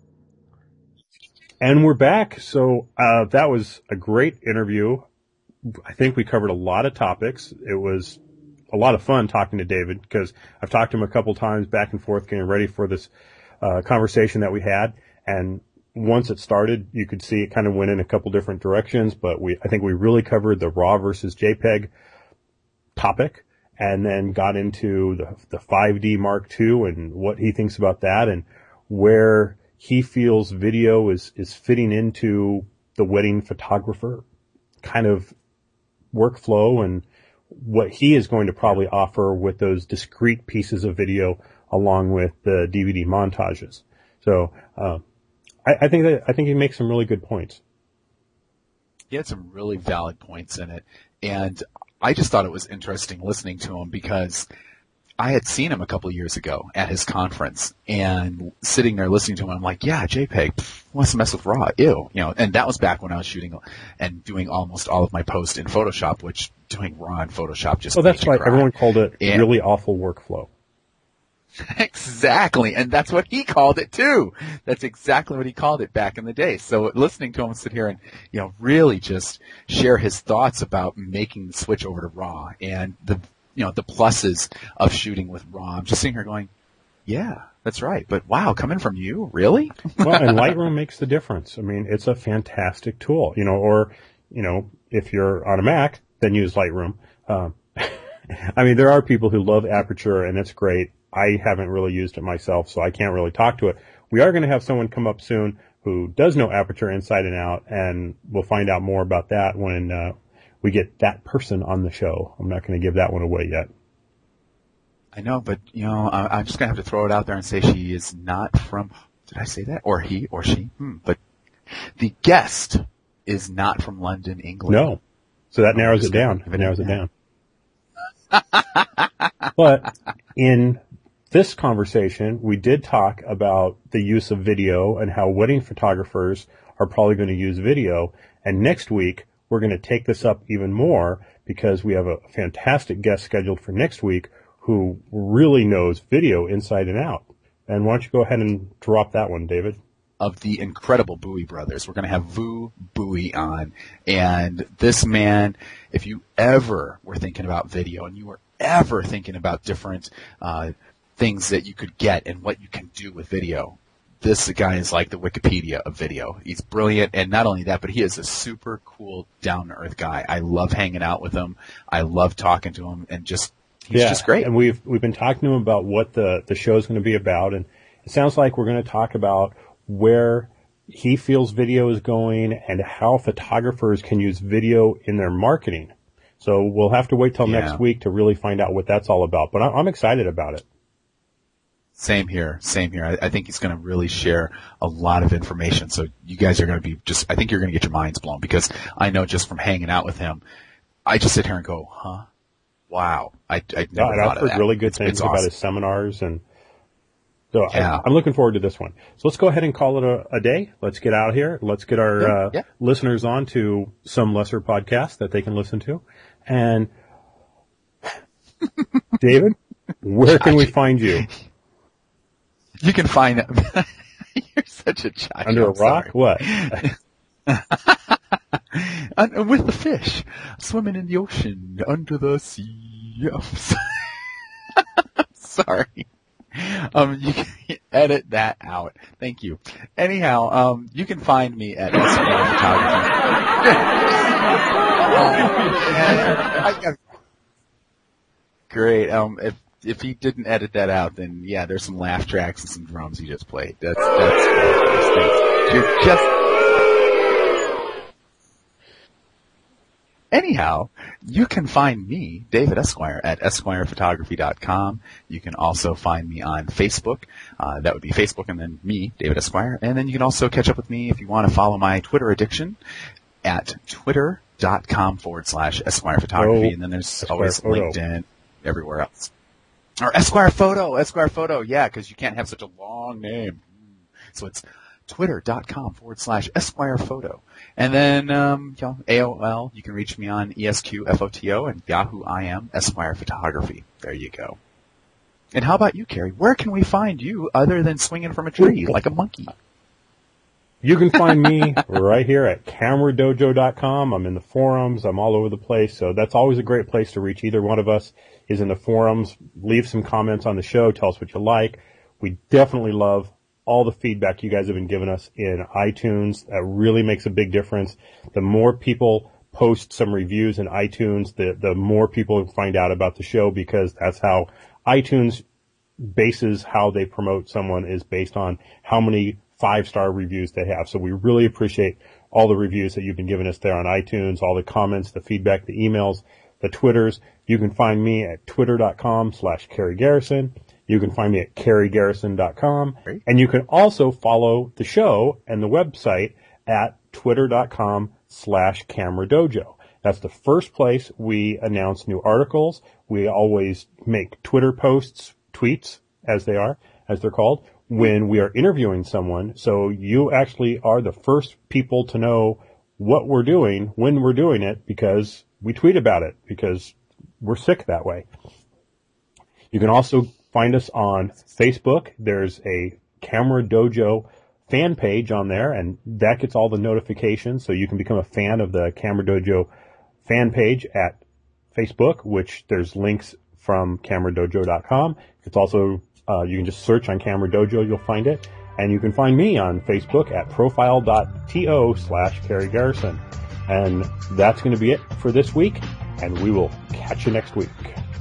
A: And we're back. So that was a great interview. I think we covered a lot of topics. It was a lot of fun talking to David, because I've talked to him a couple times back and forth getting ready for this conversation that we had. And once it started, you could see it kind of went in a couple different directions, but I think we really covered the RAW versus JPEG topic, and then got into the 5D Mark II and what he thinks about that, and where he feels video is fitting into the wedding photographer kind of workflow, and what he is going to probably offer with those discrete pieces of video along with the DVD montages. So, I think he makes some really good points.
B: He had some really valid points in it, and I just thought it was interesting listening to him, because I had seen him a couple of years ago at his conference, and sitting there listening to him, I'm like, yeah, JPEG, wants to mess with RAW, ew, and that was back when I was shooting and doing almost all of my posts in Photoshop, which doing RAW in Photoshop just
A: well, that's
B: right.
A: Cry. Everyone called it really awful workflow.
B: Exactly, and that's what he called it too. That's exactly what he called it back in the day. So listening to him sit here and really just share his thoughts about making the switch over to RAW and the pluses of shooting with RAW. I'm just sitting here going, yeah, that's right. But wow, coming from you, really?
A: Well, and Lightroom makes the difference. I mean, it's a fantastic tool. If you're on a Mac, then use Lightroom. I mean, there are people who love Aperture, and it's great. I haven't really used it myself, so I can't really talk to it. We are going to have someone come up soon who does know Aperture inside and out, and we'll find out more about that when we get that person on the show. I'm not going to give that one away yet.
B: I know, but I'm just going to have to throw it out there and say she is not from. Did I say that? Or he or she? But the guest is not from London, England.
A: No, so that narrows it down. It narrows it down. But in this conversation, we did talk about the use of video and how wedding photographers are probably going to use video. And next week, we're going to take this up even more, because we have a fantastic guest scheduled for next week who really knows video inside and out. And why don't you go ahead and drop that one, David?
B: Of the incredible Bowie brothers. We're going to have Vu Bowie on. And this man, if you ever were thinking about video and you were ever thinking about different things that you could get and what you can do with video, this guy is like the Wikipedia of video. He's brilliant, and not only that, but he is a super cool, down-to-earth guy. I love hanging out with him. I love talking to him, and he's just great.
A: And we've been talking to him about what the show is going to be about, and it sounds like we're going to talk about where he feels video is going and how photographers can use video in their marketing. So we'll have to wait till next week to really find out what that's all about. But I'm excited about it.
B: Same here. I think he's going to really share a lot of information. So you guys are going to be I think you're going to get your minds blown, because I know just from hanging out with him, I just sit here and go, huh? Wow. I never thought of that.
A: I've heard really good things about his seminars, and so I'm looking forward to this one. So let's go ahead and call it a day. Let's get out of here. Let's get our listeners on to some lesser podcasts that they can listen to. And David, where can we find you?
B: You can find you're such a child.
A: Under a rock? What?
B: With the fish swimming in the ocean, under the sea. Sorry. You can edit that out. Thank you. Anyhow, you can find me at Photography. Great. If he didn't edit that out, then yeah, there's some laugh tracks and some drums he just played. That's you're just. Anyhow, you can find me, David Esquire, at esquirephotography.com. You can also find me on Facebook. That would be Facebook and then me, David Esquire. And then you can also catch up with me if you want to follow my Twitter addiction at twitter.com/Esquire Photography. And then there's always LinkedIn, everywhere else. Or Esquire Photo, yeah, because you can't have such a long name. So it's twitter.com/Esquire Photo. And then, AOL, you can reach me on ESQFOTO, and Yahoo I am Esquire Photography. There you go. And how about you, Carrie? Where can we find you other than swinging from a tree like a monkey?
A: You can find me right here at cameradojo.com. I'm in the forums. I'm all over the place. So that's always a great place to reach either one of us is in the forums. Leave some comments on the show. Tell us what you like. We definitely love all the feedback you guys have been giving us in iTunes. That really makes a big difference. The more people post some reviews in iTunes, the more people find out about the show, because that's how iTunes bases how they promote someone, is based on how many 5-star reviews they have. So we really appreciate all the reviews that you've been giving us there on iTunes, all the comments, the feedback, the emails, the Twitters. You can find me at twitter.com/Carrie Garrison. You can find me at carriegarrison.com. And you can also follow the show and the website at twitter.com/cameradojo. That's the first place we announce new articles. We always make Twitter posts, tweets, as they're called, when we are interviewing someone. So you actually are the first people to know what we're doing when we're doing it, because we tweet about it, because we're sick that way. You can also find us on Facebook. There's a Camera Dojo fan page on there, and that gets all the notifications. So you can become a fan of the Camera Dojo fan page at Facebook, which there's links from cameradojo.com. It's also, you can just search on Camera Dojo, you'll find it. And you can find me on Facebook at profile.to/Carrie Garrison. And that's going to be it for this week, and we will catch you next week.